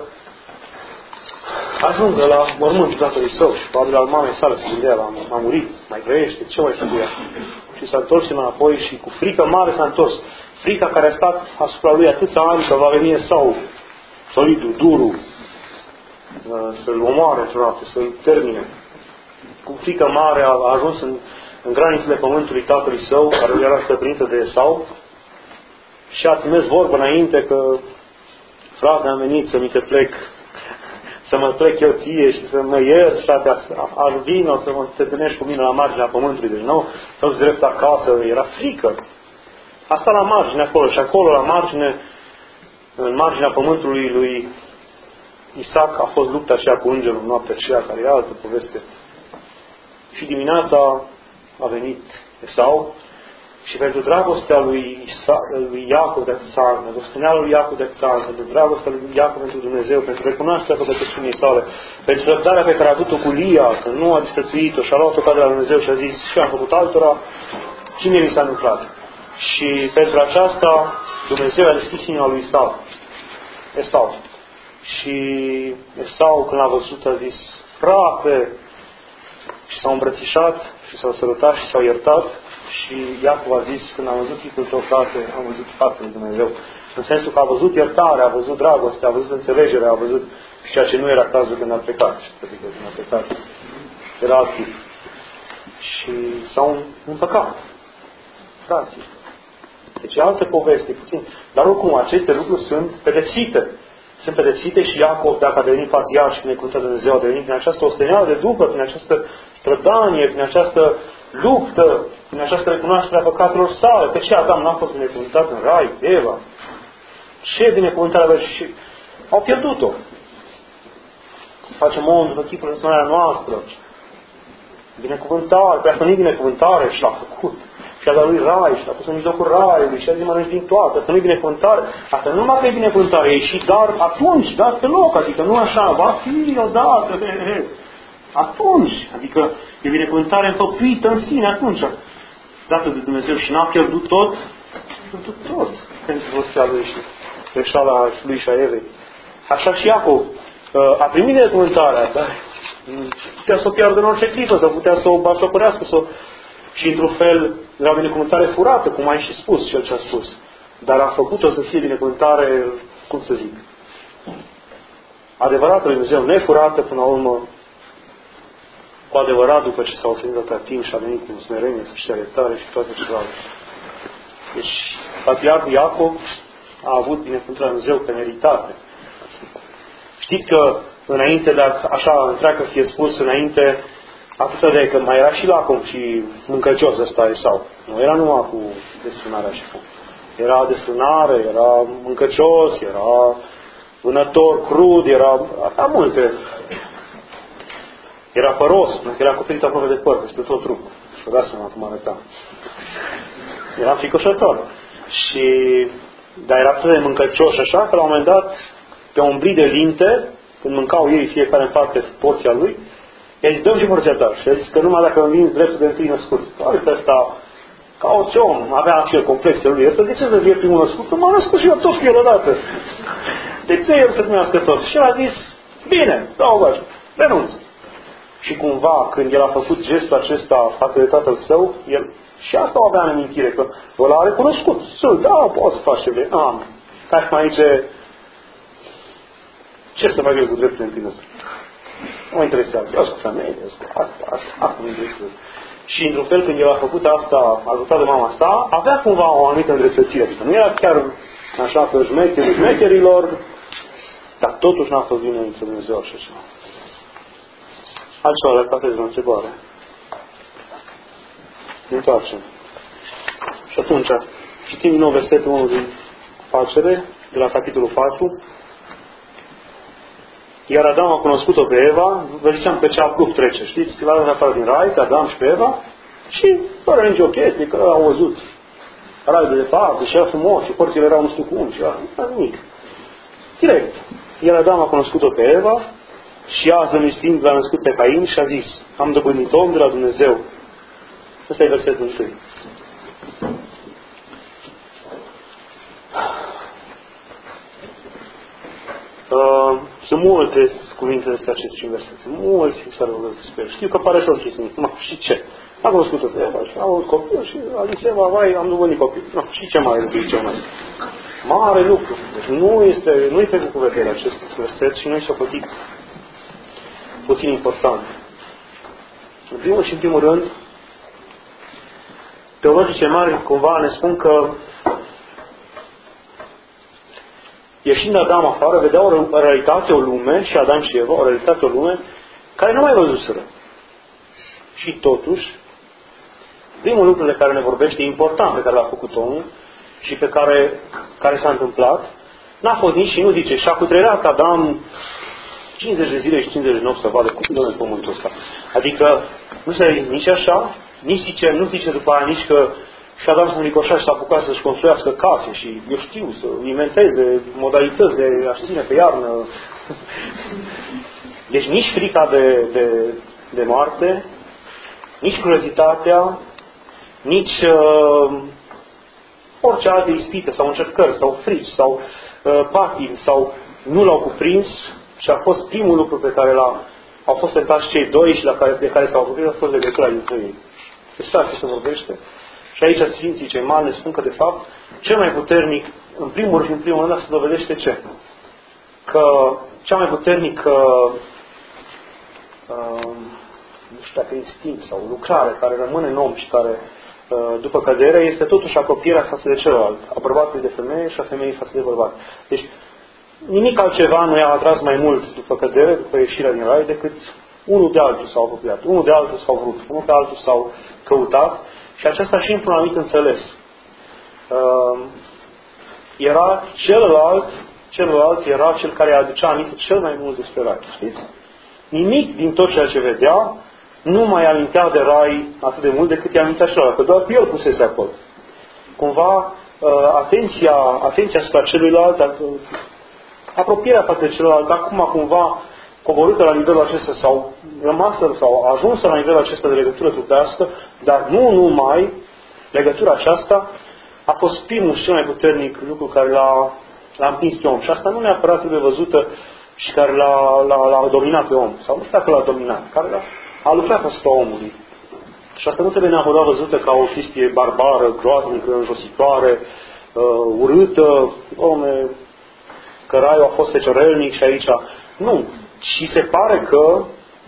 ajungă la mormântul tatălui său și probabil al mamei sale se gândea la a murit, mai trăiește, ce mai făcuia? Și s-a întors înapoi și cu frică mare s-a întors. Frica care a stat asupra lui atâția ani că va veni Esau, solidul, durul, să-l omoare într-o noapte, să-l termine. Cu frică mare a ajuns în granițele pământului tatălui său, care era stăpânită de Esau, și a trimis vorbă înainte că frate, am venit să mi te plec, să mă plec eu ție și să mă ierți, frate, aș vino să mă te întâlnești cu mine la marginea pământului. Deci nu, să-ți drept acasă, era frică. Asta la margine acolo și acolo la margine, în marginea pământului lui Isaac a fost lupta aceea cu îngerul în noaptea aceea, care e altă poveste. Și dimineața a venit Esau și pentru dragostea lui Iacov de țară, pentru spunea lui Iacov de țară, pentru dragostea lui Iacov pentru Dumnezeu, pentru recunoașterea păcătăciunii sale, pentru răbdarea pe care a avut-o cu Lia, că nu a disprețuit-o și a luat-o ca de la Dumnezeu și a zis, și am făcut altora, cine mi s-a întâmplat? Și pentru aceasta Dumnezeu a deschis inima lui Esau. Și Esau, când l-a văzut, a zis, frate, și s-au îmbrățișat și s-au sărutat și s-au iertat. Și Iacov a zis, când am văzut chipul tău, frate, am văzut fața lui Dumnezeu. În sensul că a văzut iertare, a văzut dragoste, a văzut înțelegere, a văzut ceea ce nu era cazul când a plecat. Adică când a plecat era alt tip. Și s-au împăcat. Frații. Deci e altă poveste, puțin. Dar oricum, aceste lucruri sunt pedepsite. Sunt pedepsite și Iacov, dacă a devenit patriarh și binecuvântat de Dumnezeu, a devenit prin această osteneală de după, prin această strădanie, prin această luptă, prin această recunoaștere a păcatelor sale. Pe ce Adam n-a fost binecuvântat în Rai, Eva? Ce binecuvântare avea și au pierdut-o. Să facem om după chipul în asemenea noastră. Binecuvântare, pe asta nu-i binecuvântare și l-a făcut. Și a dat lui Rai și l-a pus în mijlocul Raiului și a zis mănânci din toate. Asta nu-i binecuvântare. Asta nu numai că e binecuvântare, e și dar atunci, dar pe loc. Adică nu așa, va fi odată. Atunci. Adică e binecuvântare înfăptuită în sine atunci. Dată de Dumnezeu și n-a pierdut tot. A pierdut tot. Pentru rostea lui și greșeala lui și a Evei. Așa și Iacov a primit binecuvântarea, dar putea să o piardă în orice clipă, sau putea să o bașopărească, și într-un fel era binecuvântare furată, cum ai și spus cel ce a spus. Dar a făcut-o să fie binecuvântare, cum să zic, adevărată lui Dumnezeu, nefurată până la urmă, cu adevărat după ce s-a oferit atâta timp și a venit cu smerenie, să știa iertare și toate celelalte. Deci, patriarhul Iacov a avut binecuvântarea lui Dumnezeu pe meritate. Știți că înainte, dacă așa întreagă fie spus, înainte, atâta de că mai era și lacom și mâncăcios ăsta Esau. Nu era numai cu desfrânarea și cu. Era desfrânare, era mâncăcios, era vânător, crud, era multe. Era păros, pentru că era acoperit aproape de păr, peste tot trupul. Și vă dați seama cum arăta. Era fricoșător. Dar era atât de mâncăcios așa, că la un moment dat, pe un bri de linte, când mâncau ei fiecare în parte porția lui, i-a zis, dă-mi și porția ta. Și a zis că numai dacă învinzi dreptul de întâi născut. Uite ăsta, ca orice om, avea și el complexele lui ăsta, de ce să fie primul născut? Că m-a născut și eu tot cu el odată. De ce el să primească tot? Și el a zis, bine, dau o gajă, renunț. Și cumva, când el a făcut gestul acesta față de tatăl său, el și asta o avea în amintire, că ăla a recunoscut. Da, poți să faci ce vrei. Ca și mai zice, ce să fac eu cu dreptul de întâi născut? Nu mă interesează. Eu sunt femeie, asta mă interesează. Și într-un fel, când el a făcut asta, ajutat de mama sa, avea cumva o anumită îndreptățire. Adică nu era chiar așa pe șmecherilor, dar totuși n-a fost bine în Dumnezeu așa ceva. Altceva le faceți la întrebare. Ne întoarcem. Și atunci, citim din nou versetul 1 din Facere, de la capitolul 4. Iar Adam a cunoscut-o pe Eva, vă ziceam pe cea pluc trece, știți? Că l-a dat afară din rai, pe Adam și pe Eva, și fără nicio chestie, că au văzut rai de departe, și era frumos, și porțile erau nu știu cum, și era nimic. Direct. Iar Adam a cunoscut-o pe Eva, și ea, zămistind, l-a născut pe Cain și a zis, am dobândit om de la Dumnezeu. Ăsta e versetul 1. Sunt multe cuvinte despre acest verset. Mulți care vorbesc despre el. Știu că pare tot chisnic. Și ce? A cunoscut-o pe Eva și a avut copil și a zis Eva, vai, am dobândit copil. Și ce mai zice mai? Mare lucru. Deci nu este cu vedere acest verset și nu este socotit puțin important. În primul și în primul rând, teologii cei mari cumva ne spun că ieșind Adam afară, vedea o realitate, o lume, și Adam și Eva, o realitate, o lume, care nu mai văzuseră. Și totuși, primul lucru de care ne vorbește, important, pe care l-a făcut omul și pe care s-a întâmplat, n-a fost nici, și nu zice, și-a cutrerat Adam 50 de zile și 50 de nopți să vadă cum dă pământul ăsta. Adică nu se nici așa, nu zice după aia nici că și Adam s-a înricoșat și s-a apucat să-și construiască case și, eu știu, să inventeze modalități de a ține pe iarnă. Deci nici frica de moarte, nici curiozitatea, nici orice alte ispite sau încercări sau frici sau patimi sau nu l-au cuprins, și a fost primul lucru pe care au fost tentați cei doi și de care s-au vorbit, a fost legătura dintre ei. Despre asta se vorbește. Și aici Sfinții cei mari ne spun că, de fapt, cel mai puternic, în primul rând, se dovedește ce? Că cea mai puternică, nu știu dacă instinct sau lucrare care rămâne în om și care, după cădere, este totuși apropierea față de celălalt. A bărbatului de femeie și a femeii față de bărbat. Deci, nimic altceva nu i-a atras mai mult după cădere, după ieșirea din rai, decât unul de altul s-au apropiat, unul de altul s-au vrut, unul de altul s-au căutat, și aceasta și într-un anumit înțeles. Era celălalt era cel care aducea aminte cel mai mult despre rai. Știți? Nimic din tot ceea ce vedea nu mai amintea de rai atât de mult decât i-a amintea celălalt, că doar pe el pusese acolo. Cumva, atenția asupra celuilalt, apropierea față de celălalt, acum cumva coborâtă la nivelul acesta sau rămasă sau ajunsă la nivelul acesta de legătură trupească, dar nu numai, legătura aceasta a fost primul și cel mai puternic lucru care l-a împins pe om. Și asta nu neapărat trebuie văzută și care l-a dominat pe om. Sau nu știu dacă l-a dominat, care a lucrat asupra omului. Și asta nu trebuie neapărat văzută ca o chestie barbară, groaznică, înjositoare, urâtă, că raiul a fost feciorelnic și aici. Nu. Și se pare că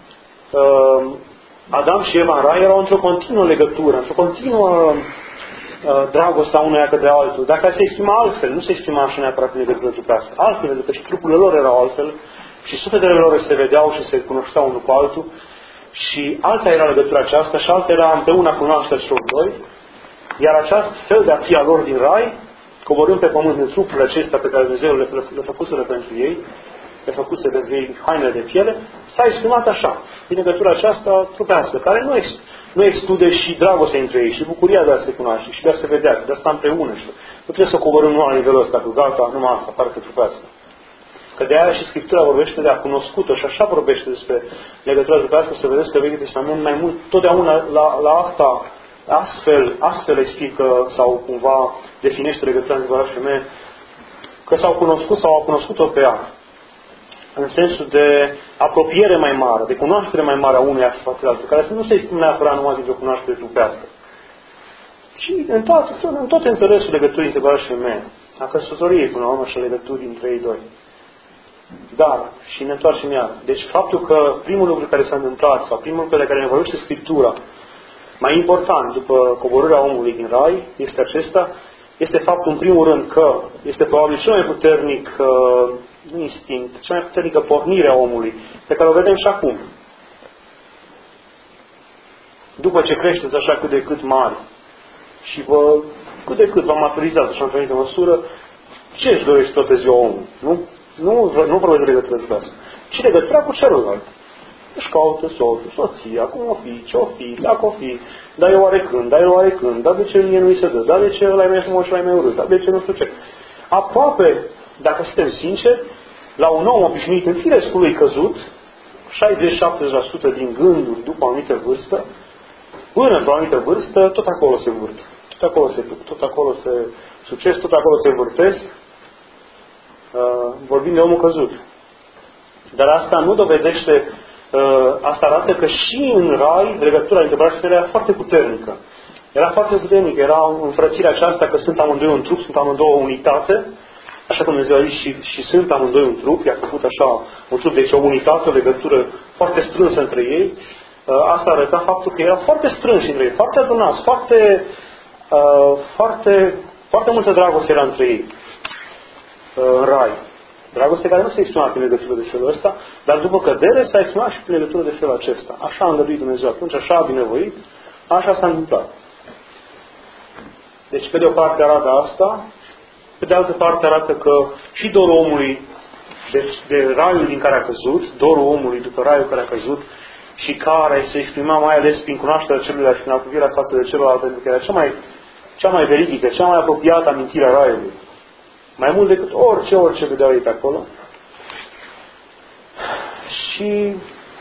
Adam și Eva în rai erau într-o continuă legătură, într-o continuă dragostea unuia către altul. Dacă se exprima altfel, nu se exprima așa neapărat în legătură trupească. Altfel, pentru că și trupurile lor erau altfel și sufletele lor se vedeau și se cunoșteau unul cu altul și alta era legătura aceasta și alta era împreună cunoașterea celor doi, iar acest fel de a fi a lor din rai, coborând pe pământ în trupurile acestea pe care Dumnezeu le făcuseră pentru ei, le făcuse de vei hainele de piele, s-a exprimat așa, din legătura aceasta trupească, care nu exclude și dragostea între ei, și bucuria de a se cunoaște, și de a se vedea, de a sta împreună. Și nu trebuie să coborâm numai la nivelul ăsta, cu gata, numai asta, parcă trupească. Că de aia și Scriptura vorbește de a cunoscută și așa vorbește despre legătura trupească, să vedeți că Vechiul Testament mai mult, totdeauna la asta, astfel explică sau cumva definește legătura între bărbat și femeie, că s-au cunoscut sau au cunoscut-o pe ea. În sensul de apropiere mai mare, de cunoaștere mai mare a unuia față de altul, care să nu se exprime neapărat numai dintr-o cunoaștere trupească, ci în tot înțelesul legăturii între bărbat și femeie, a căsătoriei până la urmă și a legăturii între ei doi. Dar, și ne întoarcem iar. Deci faptul că primul lucru care s-a întâmplat, sau primul lucru de care ne vorbește Scriptura, mai important după coborârea omului din rai, este acesta, este faptul în primul rând că este probabil cel mai puternic instinct, cea mai puternică pornire a omului, pe care o vedem și acum. După ce creșteți așa cât de cât mari și cât de cât vă maturizați așa într-o anumită măsură, ce își dorește toată ziua omul? Nu vorbesc de legătură cu asta, ci legătura cu celălalt. Își caută soțul, soția, cum o fi, ce o fi, dacă o fi, dar eu oarecând, dar de ce mie nu-i se dă, dar de ce ăla-i mai frumos și ăla-i mai urât, dar de ce nu știu ce. Aproape, dacă suntem sinceri, la un om obișnuit în firescul lui căzut, 60-70% din gânduri după o anumită vârstă, până la o anumită vârstă, tot acolo se vârt. Tot acolo se duc, tot acolo se succes, tot acolo se vârtesc. Vorbim de omul căzut. Dar asta nu dovedește, asta arată că și în rai legătura dintre bărbat și femeie era foarte puternică. Era foarte puternică, era înfrățirea aceasta că sunt amândoi un trup, sunt amândouă unitate, așa cum Dumnezeu a zis și sunt amândoi un trup, i-a făcut așa un trup, deci o unitate, o legătură foarte strânsă între ei. Asta arăta faptul că erau foarte strânși între ei, foarte adunați, foarte foarte, foarte multă dragoste era între ei în rai. Dragoste care nu se exprima prin legătură de felul ăsta, dar după cădere s-a exprimat și prin legătură de felul acesta. Așa a îngăduit Dumnezeu atunci, așa a binevoit, așa s-a întâmplat. Deci, pe de o parte arată asta, pe de altă parte arată că și dorul omului de raiul din care a căzut, dorul omului după raiul care a căzut și care se exprima mai ales prin cunoașterea celuilalt și prin apropiarea față de celălalt, pentru că era cea mai veridică, cea mai apropiată amintire a raiului. Mai mult decât orice vedeau ei pe acolo. Și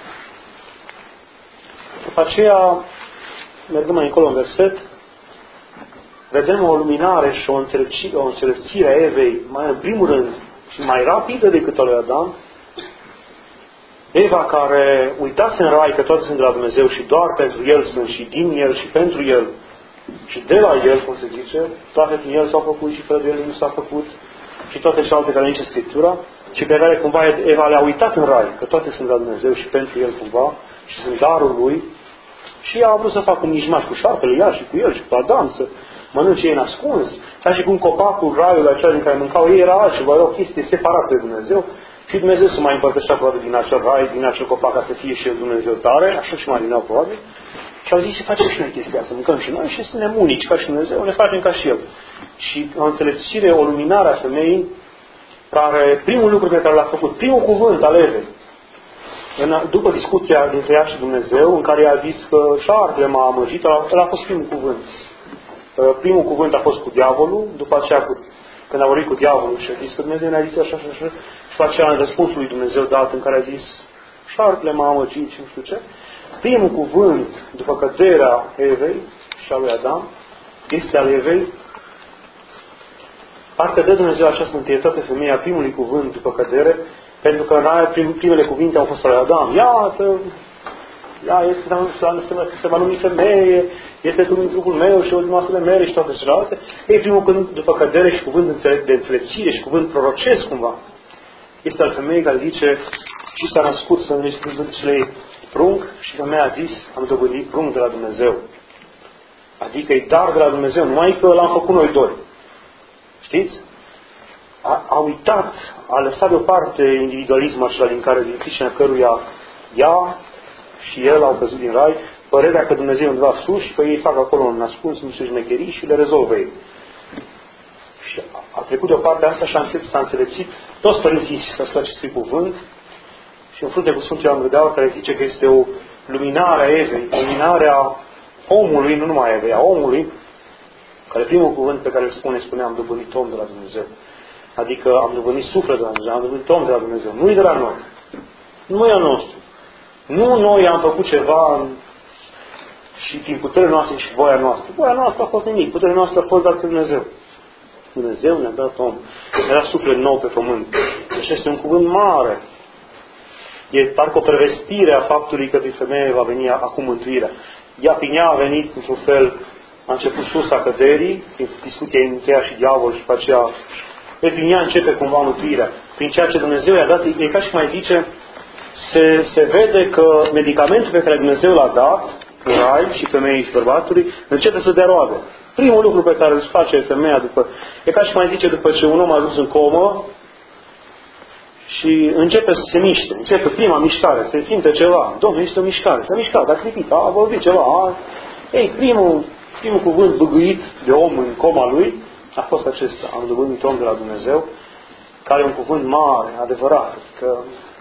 după aceea, mergând mai încolo în verset, vedem o luminare și o înțelepțire a Evei, mai în primul rând, și mai rapidă decât a lui Adam. Eva, care uitase în rai că toate sunt de la Dumnezeu și doar pentru El sunt și din El și pentru El și de la El, cum se zice, toate prin El s-au făcut și fără de El nu s-a făcut și toate celelalte care zice Scriptura, și pe care cumva Eva le-a uitat în rai, că toate sunt de la Dumnezeu și pentru El cumva și sunt darul Lui, și ea a vrut să facă un mijmaș cu șarpele, ea și cu el și cu Adam, să mănânce ei ascuns, ca și cum copacul raiului acela din care mâncau ei era altceva, era o chestie separată de Dumnezeu, și Dumnezeu să mai împărtășea probabil din acel rai, din acel copac, ca să fie și El Dumnezeu tare, așa și mai din nou probabil, și au zis să facem și noi chestia, să mâncăm și noi și să ne unici ca și Dumnezeu, ne facem ca și El. Și o înțelepțire, o luminare a femeii, care primul lucru pe care l-a făcut, primul cuvânt al Evei, după discuția dintre ea și Dumnezeu, în care i-a zis că șarpele m-a amăgit, ăla a fost primul cuvânt. Primul cuvânt a fost cu diavolul, după aceea când a vorbit cu diavolul și a zis că Dumnezeu ne-a zis așa și așa, și după aceea în răspunsul lui Dumnezeu dat în care a zis șarpele m-a amăgit și nu știu ce, primul cuvânt după căderea Evei și a lui Adam este al Evei. Parcă dă Dumnezeu această întâietate femeia primului cuvânt după cădere, pentru că în aia primele cuvinte au fost ale Adam. Iată, ea se va numi femeie, este tu în trupul meu și ultimele mele și toate celelalte. Ei, primul cuvânt după cădere și cuvânt de înțelepțire și cuvânt prorocesc cumva, este al femeii care zice și s-a născut să nu-i vântecele prunc și femeia a zis, am dobândit prunc de la Dumnezeu. Adică e dar de la Dumnezeu, numai că l-am făcut noi doi. Știți? A uitat, a lăsat deoparte individualismul acela din care, din pricina căruia ea și el au căzut din rai, părerea că Dumnezeu e undeva sus și că ei fac acolo un ascuns, nu știu, șmecherii și le rezolvă ei. Și a trecut deoparte asta și s-a înțelepțit toți părinții să stă acestui cuvânt și în frunte cu Sfântul Ioan Gură de Aur, care zice că este o luminare a Evei, luminarea omului, nu numai a Evei, a omului, care primul cuvânt pe care îl spunea, am dobândit om de la Dumnezeu. Adică am dobândit suflet de la Dumnezeu, am dobândit om de la Dumnezeu. Nu-i de la noi. Nu e al nostru. Nu noi am făcut ceva și prin puterea noastră și voia noastră. Voia noastră a fost nimic. Puterea noastră a fost dată de Dumnezeu. Dumnezeu ne-a dat om. Ne-a dat suflet nou pe pământ. Deci este un cuvânt mare. E parcă o prevestire a faptului că prin femeie va veni acum mântuirea. Ea prin ea a venit, într-un fel, a început sursa căderii, prin discuția între ea și diavol și după aceea, prin ea începe cumva mântuirea. Prin ceea ce Dumnezeu i-a dat, e ca și mai zice, se vede că medicamentul pe care Dumnezeu l-a dat, în rai și femeii și bărbatului, începe să dea roade. Primul lucru pe care îl face femeia după, e ca și mai zice, după ce un om a ajuns în comă și începe să se miște, începe prima mișcare, se simte ceva. Dom'le, este o mișcare, s-a mișcat, a clipit, a vorbit ceva. Ei, primul cuvânt băgâit de om în coma lui a fost acesta, am dobândit om de la Dumnezeu, care e un cuvânt mare, adevărat, că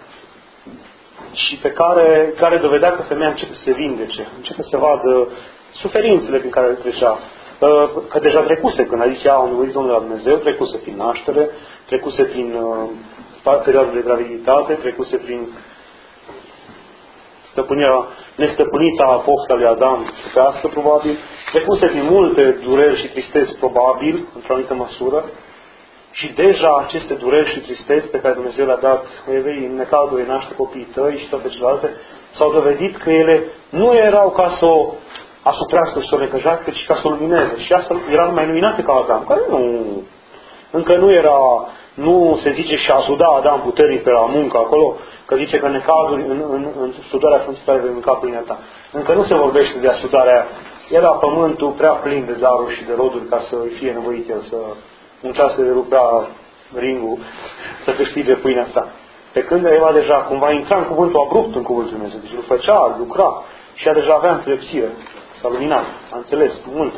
și pe care dovedea că femeia începe să se vindece, începe să vadă suferințele prin care trecea. Că deja trecuse, când a zis ea, am dobândit om de la Dumnezeu, trecuse prin naștere, trecuse prin perioada de graviditate, trecuse prin stăpânirea nestăpânită a pofta lui Adam și pe asta, probabil, trecuse prin multe dureri și tristezi, probabil, într-o anumită măsură, și deja aceste dureri și tristezi pe care Dumnezeu le-a dat Evei în necazul ei naște copiii tăi și toate celelalte, s-au dovedit că ele nu erau ca să o asuprească și să o necăjească, ci ca să o lumineze. Și asta era mai luminată ca Adam, care încă nu era, nu se zice și a suda Adam puternic pe la muncă acolo, că zice că în necazuri, în sudarea frunții tale vei mânca pâinea ta. Încă nu se vorbește de sudarea era pământul prea plin de daruri și de roduri ca să fie nevoit el să muncească de lucra ringul, să câștige pâinea sa. Pe când Eva deja cumva intra în cuvântul abrupt în cuvântul Dumnezeu, deci îl făcea, lucra și ea deja avea înțelepțire, s-a luminat, a înțeles multe.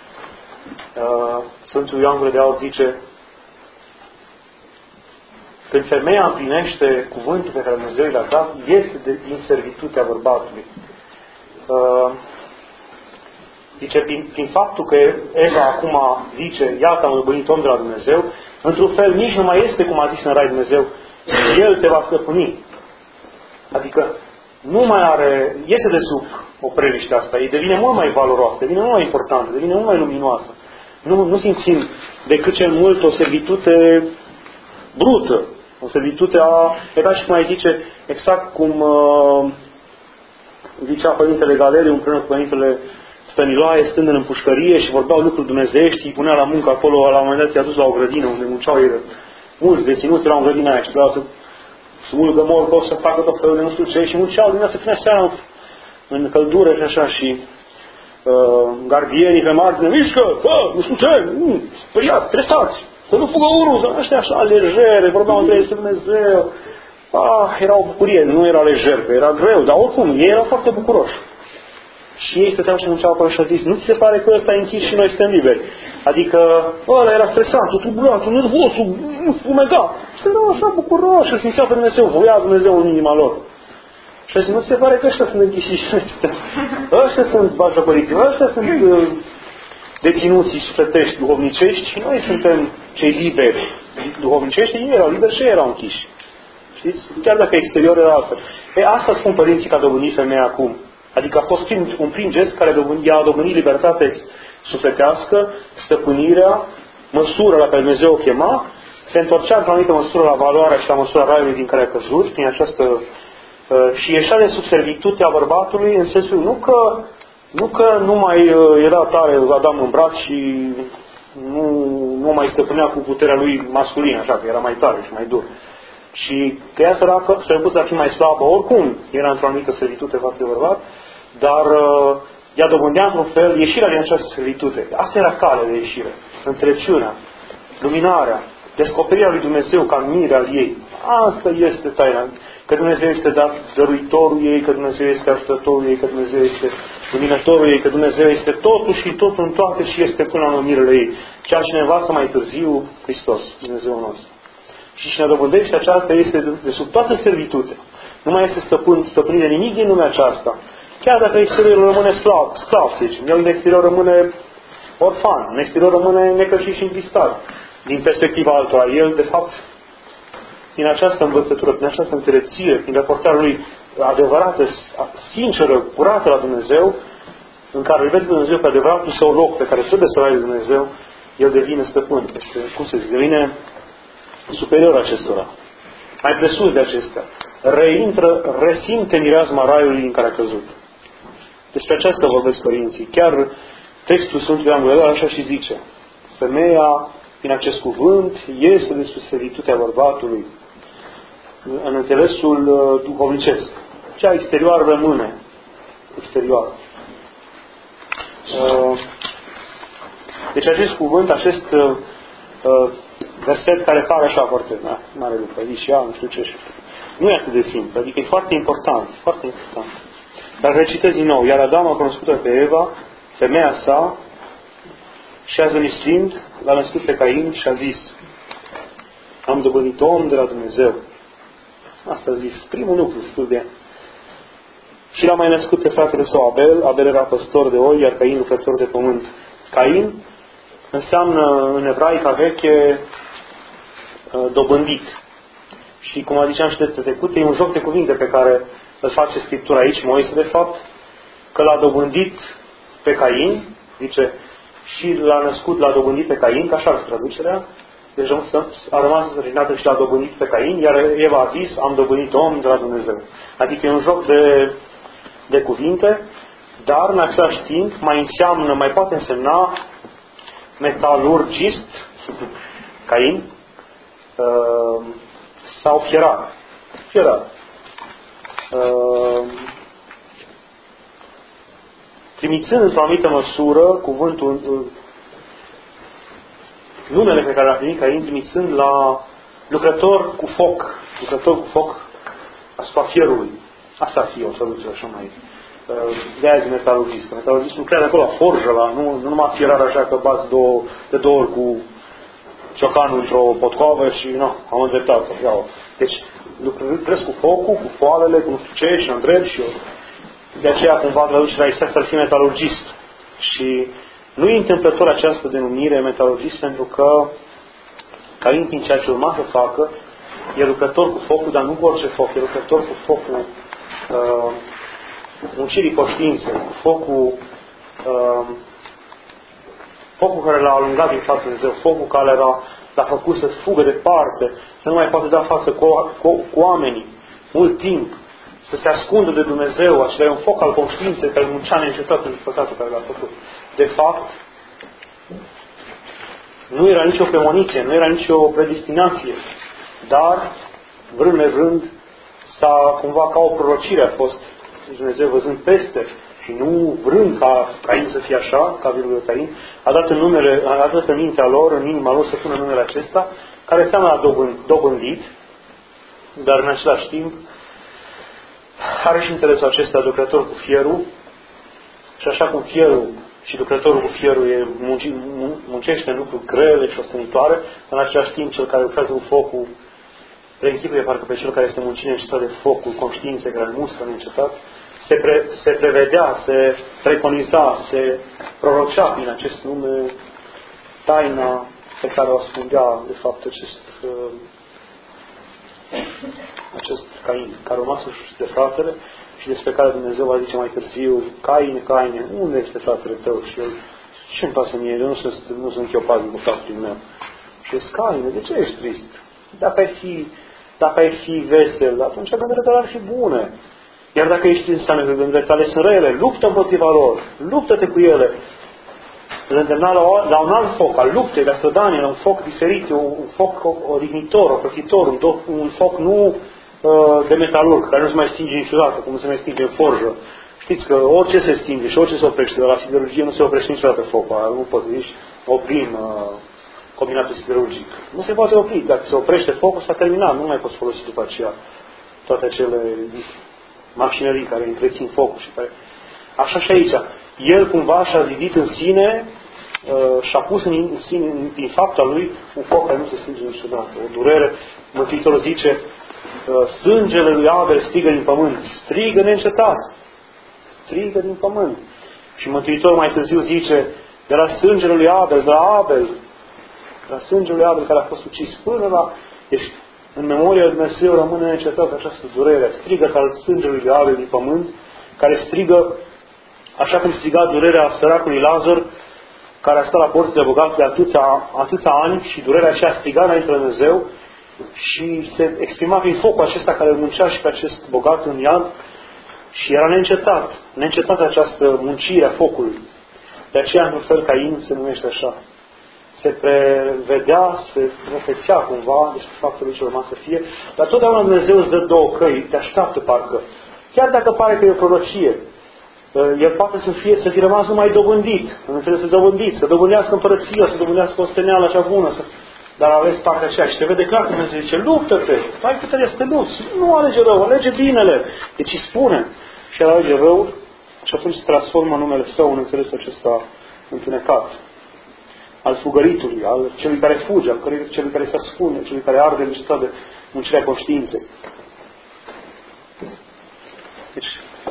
Sfântul Ioan Gură de Aur zice: când femeia împlinește cuvântul pe care Dumnezeu l-a dat, iese din servitutea bărbatului. Zice, prin faptul că Eva acum zice, iată am îmbănit om de la Dumnezeu, într-un fel nici nu mai este cum a zis în Rai Dumnezeu, El te va stăpâni. Adică nu mai are, iese de sub opreliștea asta, ei devine mult mai valoroasă, devine mult mai importantă, devine mult mai luminoasă. Nu simțim decât cel mult o servitute brută, o servitute e ca și cum ai zice, exact cum zicea Părintele Galeriu împreună cu Părintele Stăniloae, stând în împușcărie și vorbeau lucruri dumnezeiești, îi punea la muncă acolo, la un moment dat i-a dus la o grădină unde munceau ei mulți deținuți la o grădină aia și vreau să mulgă morcov, să facă tot felul de nu știu ce și munceau din să punea seara în căldură și așa și gardienii pe margine, mișcă, nu știu ce, speriați, stresați, să nu fugă unul, ăștia așa legere, vorbeau între ei despre Dumnezeu. Era o bucurie, nu era lejer, că era greu, dar oricum, ei erau foarte bucuroși. Și ei stăteau și munceau acolo și a zis, nu ți se pare că ăsta e închis și noi suntem liberi? Adică, ăla era stresat, tulburat, nervosul, fumega. Și erau așa bucuroși, și simțeau pe Dumnezeu, voia Dumnezeu în inima lor. Și a zis, nu ți se pare că ăștia sunt închiși și noi suntem? Ăștia sunt batjocoriții, ăștia sunt deținuții sufletești, duhovnicești și noi suntem cei liberi. Duhovnicești, ei erau liberi și ei erau închiși. Știți? Chiar dacă exteriorul era altfel. Asta spun părinții că a dobândit femeia acum. Adică a fost un prim gest care i-a dobândit libertatea sufletească, stăpânirea, măsura la care Dumnezeu o chema, se întorcea într-o anumită măsură la valoarea și la măsura raiului din care a căzut, prin această și ieșea de sub servitutea bărbatului, în sensul nu că nu mai era tare Adam în braț și nu mai stăpânea cu puterea lui masculină, așa că era mai tare și mai dur. Și că ea sărăcuța a fi mai slabă, oricum era într-o anumită servitute față de bărbat, dar ea dobândea într-un fel ieșirea din această servitute. Asta era calea de ieșire. Înțelepciunea, luminarea, descoperirea lui Dumnezeu ca mire al ei. Asta este taina. Că Dumnezeu este dăruitorul ei, că Dumnezeu este ajutătorul ei, că Dumnezeu este luminătorul ei, că Dumnezeu este totul și totul în toate și este până la mirele ei. Ceea ce ne învață mai târziu Hristos, Dumnezeu nostru. Și cine dobândește aceasta este de sub toată servitutea. Nu mai este stăpânit de nimic din lumea aceasta. Chiar dacă exteriorul rămâne sclav, să zicem. El în exterior rămâne orfan, în exterior rămâne necășit și încristat. Din perspectiva altora, el, de fapt, din această învățătură, prin această înțelepțire, prin raportarea lui adevărată, sinceră, curată la Dumnezeu, în care îl vede Dumnezeu pe adevăratul său loc pe care trebuie să-l ai de Dumnezeu, el devine stăpân. Cum se zice? Devine superior acestora. Mai presus de acestea. Resimte mireasma raiului în care a căzut. Despre aceasta vorbesc părinții. Chiar textul Sfântului Ioan Gură de Aur așa și zice. Femeia, prin acest cuvânt, iese de sub servitutea bărbatului în înțelesul duhovnicesc. Cea exterioară rămâne exterioară. Deci acest cuvânt, acest verset care pare așa foarte mare lucru, a zis și ea, nu știu ce, nu e atât de simplu, adică e foarte important, foarte important. Dar recitez din nou, iar Adam a cunoscut pe Eva, femeia sa, și a zămislind, l-a născut pe Cain și a zis, am dobândit om de la Dumnezeu. Asta a zis, primul lucru spus de ea. Și l-a mai născut pe fratele său Abel, Abel era păstor de oi, iar Cain lucrător de pământ. Cain înseamnă în ebraica veche dobândit. Și cum a ziceam și de trecut, e un joc de cuvinte pe care îl face Scriptura aici, Moise de fapt, că l-a dobândit pe Cain, zice, și l-a născut, l-a dobândit pe Cain, că așa ar traducerea, deci a rămas rărinată și l-a dobândit pe Cain, iar Eva a zis, am dobândit om de la Dumnezeu. Adică e un joc de cuvinte, dar în același timp mai poate însemna metalurgist, Cain, sau fierar. trimițând într-o anumită măsură cuvântul, numele pe care l-a primit Cain, trimițând la lucrător cu foc asupra fierului. Asta ar fi o soluție așa mai de azi metalurgist. Metalurgistul lucrează acolo, forjă nu numai fierarea așa că bați de două ori cu ciocanul într-o potcoavă și am îndreptat-o. Deci lucrez cu focul, cu foalele, cu nu știu ce și întreb și eu. De aceea cumva traducerea exact ar fi metalurgist. Și nu e întâmplător această denumire metalurgist pentru că Cain, din ceea ce urma să facă, e lucrător cu focul, dar nu cu orice foc, e lucrător cu focul muncirii conștiinței, cu focul care l-a alungat din fața Dumnezeu, focul care l-a făcut să fugă departe, să nu mai poate da față cu oamenii mult timp, să se ascundă de Dumnezeu. Acela e un foc al conștiinței care muncea neîncetat pentru păcatul care l-a făcut. De fapt, nu era nicio premoniție, nu era nicio predestinație, dar, vrând nevrând, cumva ca o prorocire a fost Dumnezeu văzând peste și nu vrând ca Cain să fie așa, ca virgulă Cain, a dat în mintea lor, în inima lor să pună numele acesta, care înseamnă dobândit, dar în același timp are și înțelesul acesta lucrător cu fierul și așa cum fierul și lucrătorul cu fierul muncește în lucruri grele și ostenitoare, în același timp cel care lucrează cu focul reînchipuie parcă pe cel care este muncit neîncetat de focul conștiinței care îl muscă neîncetat, se prevedea, se preconiza, se prorocea prin acest nume taina pe care o ascundea de fapt acest Cain, care urma să-și de fratele și despre care Dumnezeu va zice mai târziu: Caine, unde este fratele tău? Și el: ce-mi pasă mie? Eu nu sunt eu paznic cu fratele meu. Și zis: Caine, de ce ești trist? Dacă ai fi vesel, atunci gândurile tale ar fi bune. Iar dacă ești înseamnă că gândurile tale sunt rele, luptă împotriva lor, luptă-te cu ele. Îl îndemna la un alt foc, al luptei, la strădanie, la un foc diferit, un foc odihnitor, ocrotitor, un foc nu de metalurg, care nu se mai stinge niciodată, cum se mai stinge în forjă. Știți că orice se stinge și orice se oprește, de la siderurgie nu se oprește niciodată focul, nu poți zici, oprim combinatul siderurgic. Nu se poate opri, dacă se oprește focul, s-a terminat, nu mai poți folosi după aceea toate acele mașinării care întrețin focul și care... Așa și aici. El cumva și-a zidit în sine și-a pus din fapta lui un foc care nu se stinge niciodată. O durere. Mântuitorul zice: sângele lui Abel strigă din pământ. Strigă neîncetat. Strigă din pământ. Și Mântuitorul mai târziu zice: de la sângele lui Abel, de la sângele lui Abel care a fost ucis până la... Deci, în memoria lui Dumnezeu rămâne neîncetată această durere. Strigă ca sângelui lui Abel din pământ, care strigă așa cum striga durerea săracului Lazar, care a stat la porțile de bogat de atâția ani și durerea aceea striga înainte de Dumnezeu și se exprima prin focul acesta care îl muncea și pe acest bogat în iad și era neîncetat această muncire a focului. De aceea, în fel, Cain se numește așa. Se prevedea, se reflecția cumva despre faptul lui ce urma să fie, dar totdeauna Dumnezeu îți dă două căi, te așteaptă parcă. Chiar dacă pare că e o prorocie, el poate să fi rămas numai dobândit, să dobândească împărăția, să dobândească osteneala cea bună, dar aveți partea aceea și se vede clar că Dumnezeu zice: luptă-te, ai puterea să te lupți, nu alege rău, alege binele. Deci îi spune și el alege rău și atunci se transformă numele său în înțelesul acesta întunecat al fugăritului, al celui care fuge, al celui care se ascunde, celui care arde încetat de muncirea conștiinței. Deci,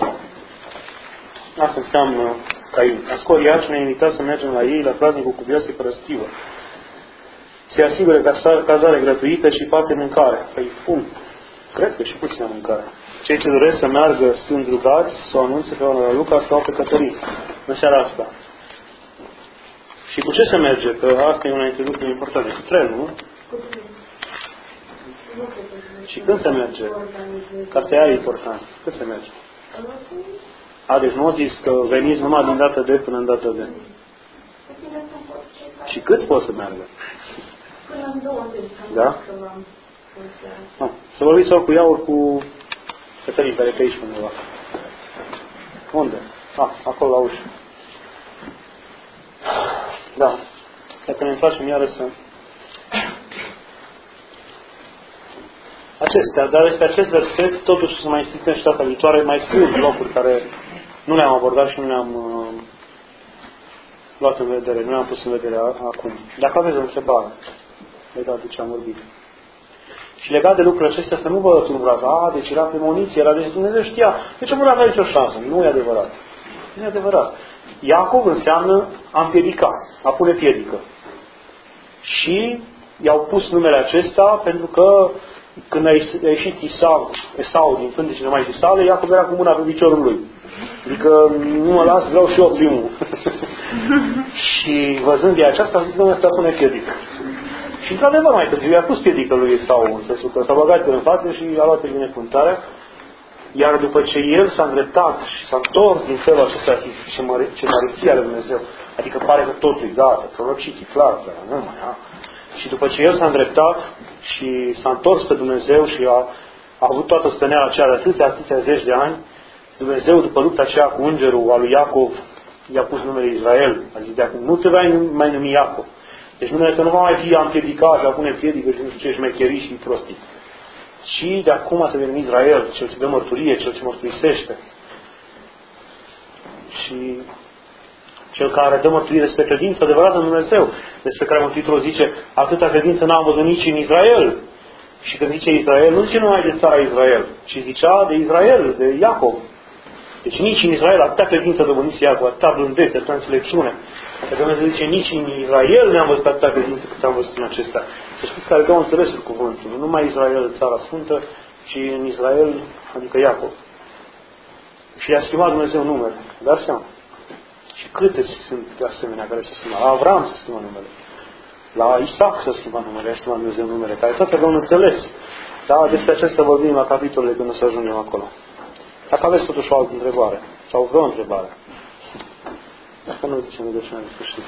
asta înseamnă Cain. Ascoriaci ne-a invitat să mergem la ei la praznicul cuvioasei fără stivă. Se asigură cazare gratuită și poate mâncare. Păi, cred că și puțină mâncare. Cei ce doresc să meargă sunt rugați să o anunțe pe Oana Luca sau pe Cătălin în seara asta. Și cu ce se merge? Că asta e una dintre lucrurile importante. Cu trenul, nu? Și când se merge? Că asta e important. Când se merge? Deci nu a zis că veniți numai din dată de până în dată de. Și cât poți să meargă? Până în 20. Da? Să vorbiți sau cu ea, ori cu Cătălin, care e pe aici undeva. Unde? Acolo la ușă. Da. Dacă ne întoarcem iarăși acestea, dar este acest verset, totuși să mai insistăm și data viitoare, mai sunt locuri care nu le-am abordat și nu le-am luat în vedere, nu le-am pus în vedere acum. Dacă aveți o întrebare legat de ce am vorbit. Și legat de lucrurile acestea, să nu vă tulburați, deci era premoniție, era deci Dumnezeu știa, de ce nu avea nicio șansă? Nu e adevărat. Nu e adevărat. Iacov înseamnă a împiedica, a pune piedică. Și i-au pus numele acesta pentru că când a ieșit Esau din pântecele Maicii sale, Iacov era cu mâna pe piciorul lui. Adică nu mă las, vreau și eu primul. Și văzând de aceasta, a zis, domnule, ăsta pune piedică. Și într-adevăr mai târziu i-a pus piedică lui Esau, în sensul că s-a băgat în față și a luat binecuvântarea. Iar după ce el s-a îndreptat și s-a întors din felul acesta ce măreție ale Dumnezeu, adică pare că totul e gata, prorocit, e clar, nu mai. Și după ce el s-a îndreptat și s-a întors pe Dumnezeu și a avut toată stăneala aceea de atâția zeci de ani, Dumnezeu, după lupta aceea cu îngerul al lui Iacov, i-a pus numele Israel. A zis, de acum nu te vei mai numi Iacov. Deci numele tău nu va mai fi a împiedica și a pune piedică și nu știu ce șmecherii și prostii. Și de acum să venim Israel, cel ce dă mărturie, cel ce mărturisește. Și cel care dă mărturie despre credință adevărată în Dumnezeu, despre care Mântuitorul zice, atâta credință n-am văzut nici în Israel. Și când zice Israel, nu zice numai de țara Israel, ci zicea de Israel, de Iacov. Deci nici în Israel atâta credință dovăniți Iacov, atâta blândețe, atâta înțelepciune. Dacă Dumnezeu zice, nici în Israel ne-am văzut atâta credință cât am văzut în acesta. Să știți că dau înțelesul cuvântului. Nu numai Israel, țara sfântă, ci în Israel, adică Iacov. Și i-a schimbat Dumnezeu numele. Dar seama. Și câte sunt de asemenea care se schimbă. La Avram se schimbă numele. La Isaac se schimbă numele. A schimbat Dumnezeu numele. Care toate au înțeles. Da, despre acestea vorbim la capitolele când o să ajungem acolo. Dacă aveți totuși o altă întrebare. Sau vreo întrebare. Dacă nu, zicem de ce în sfârșit.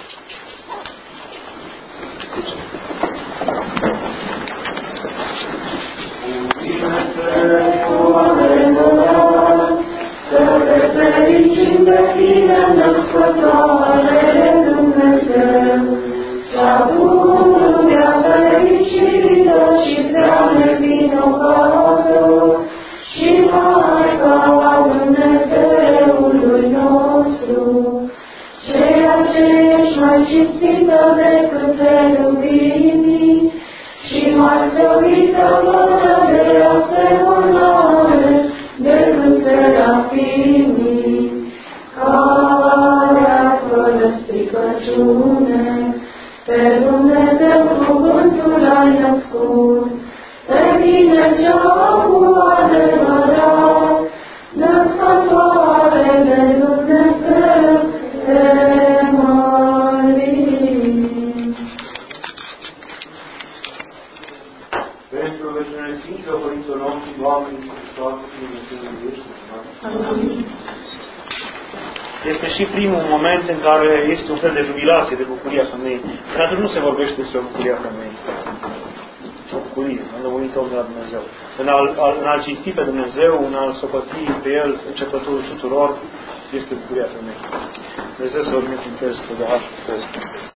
Să te fericim de tine, născătoare Dumnezeu, cea pururea fericită și prea nevinovată, și Maica a Dumnezeului nostru, ceea ce ești mai cinstită decât cherubimii și mai slăvită fără de asemănare decât serafimii, care fără stricăciune pe Dumnezeu cuvântul ai născut, pe tine cea cu adevărat, născătoare de Dumnezeu, te mărim. Pentru rugăciunea Sfinților Părinților noștri, Doamne, Iisus Hristos, este și primul moment în care este un fel de jubilație, de bucuria femeii. Când atunci nu se vorbește despre o bucuria femeii. O bucurie, în lămurit omul la Dumnezeu. În a-L cinsti pe Dumnezeu, în a-L socoti pe El, începătorul tuturor, este bucuria femeii. Dumnezeu să urmă prin test de har.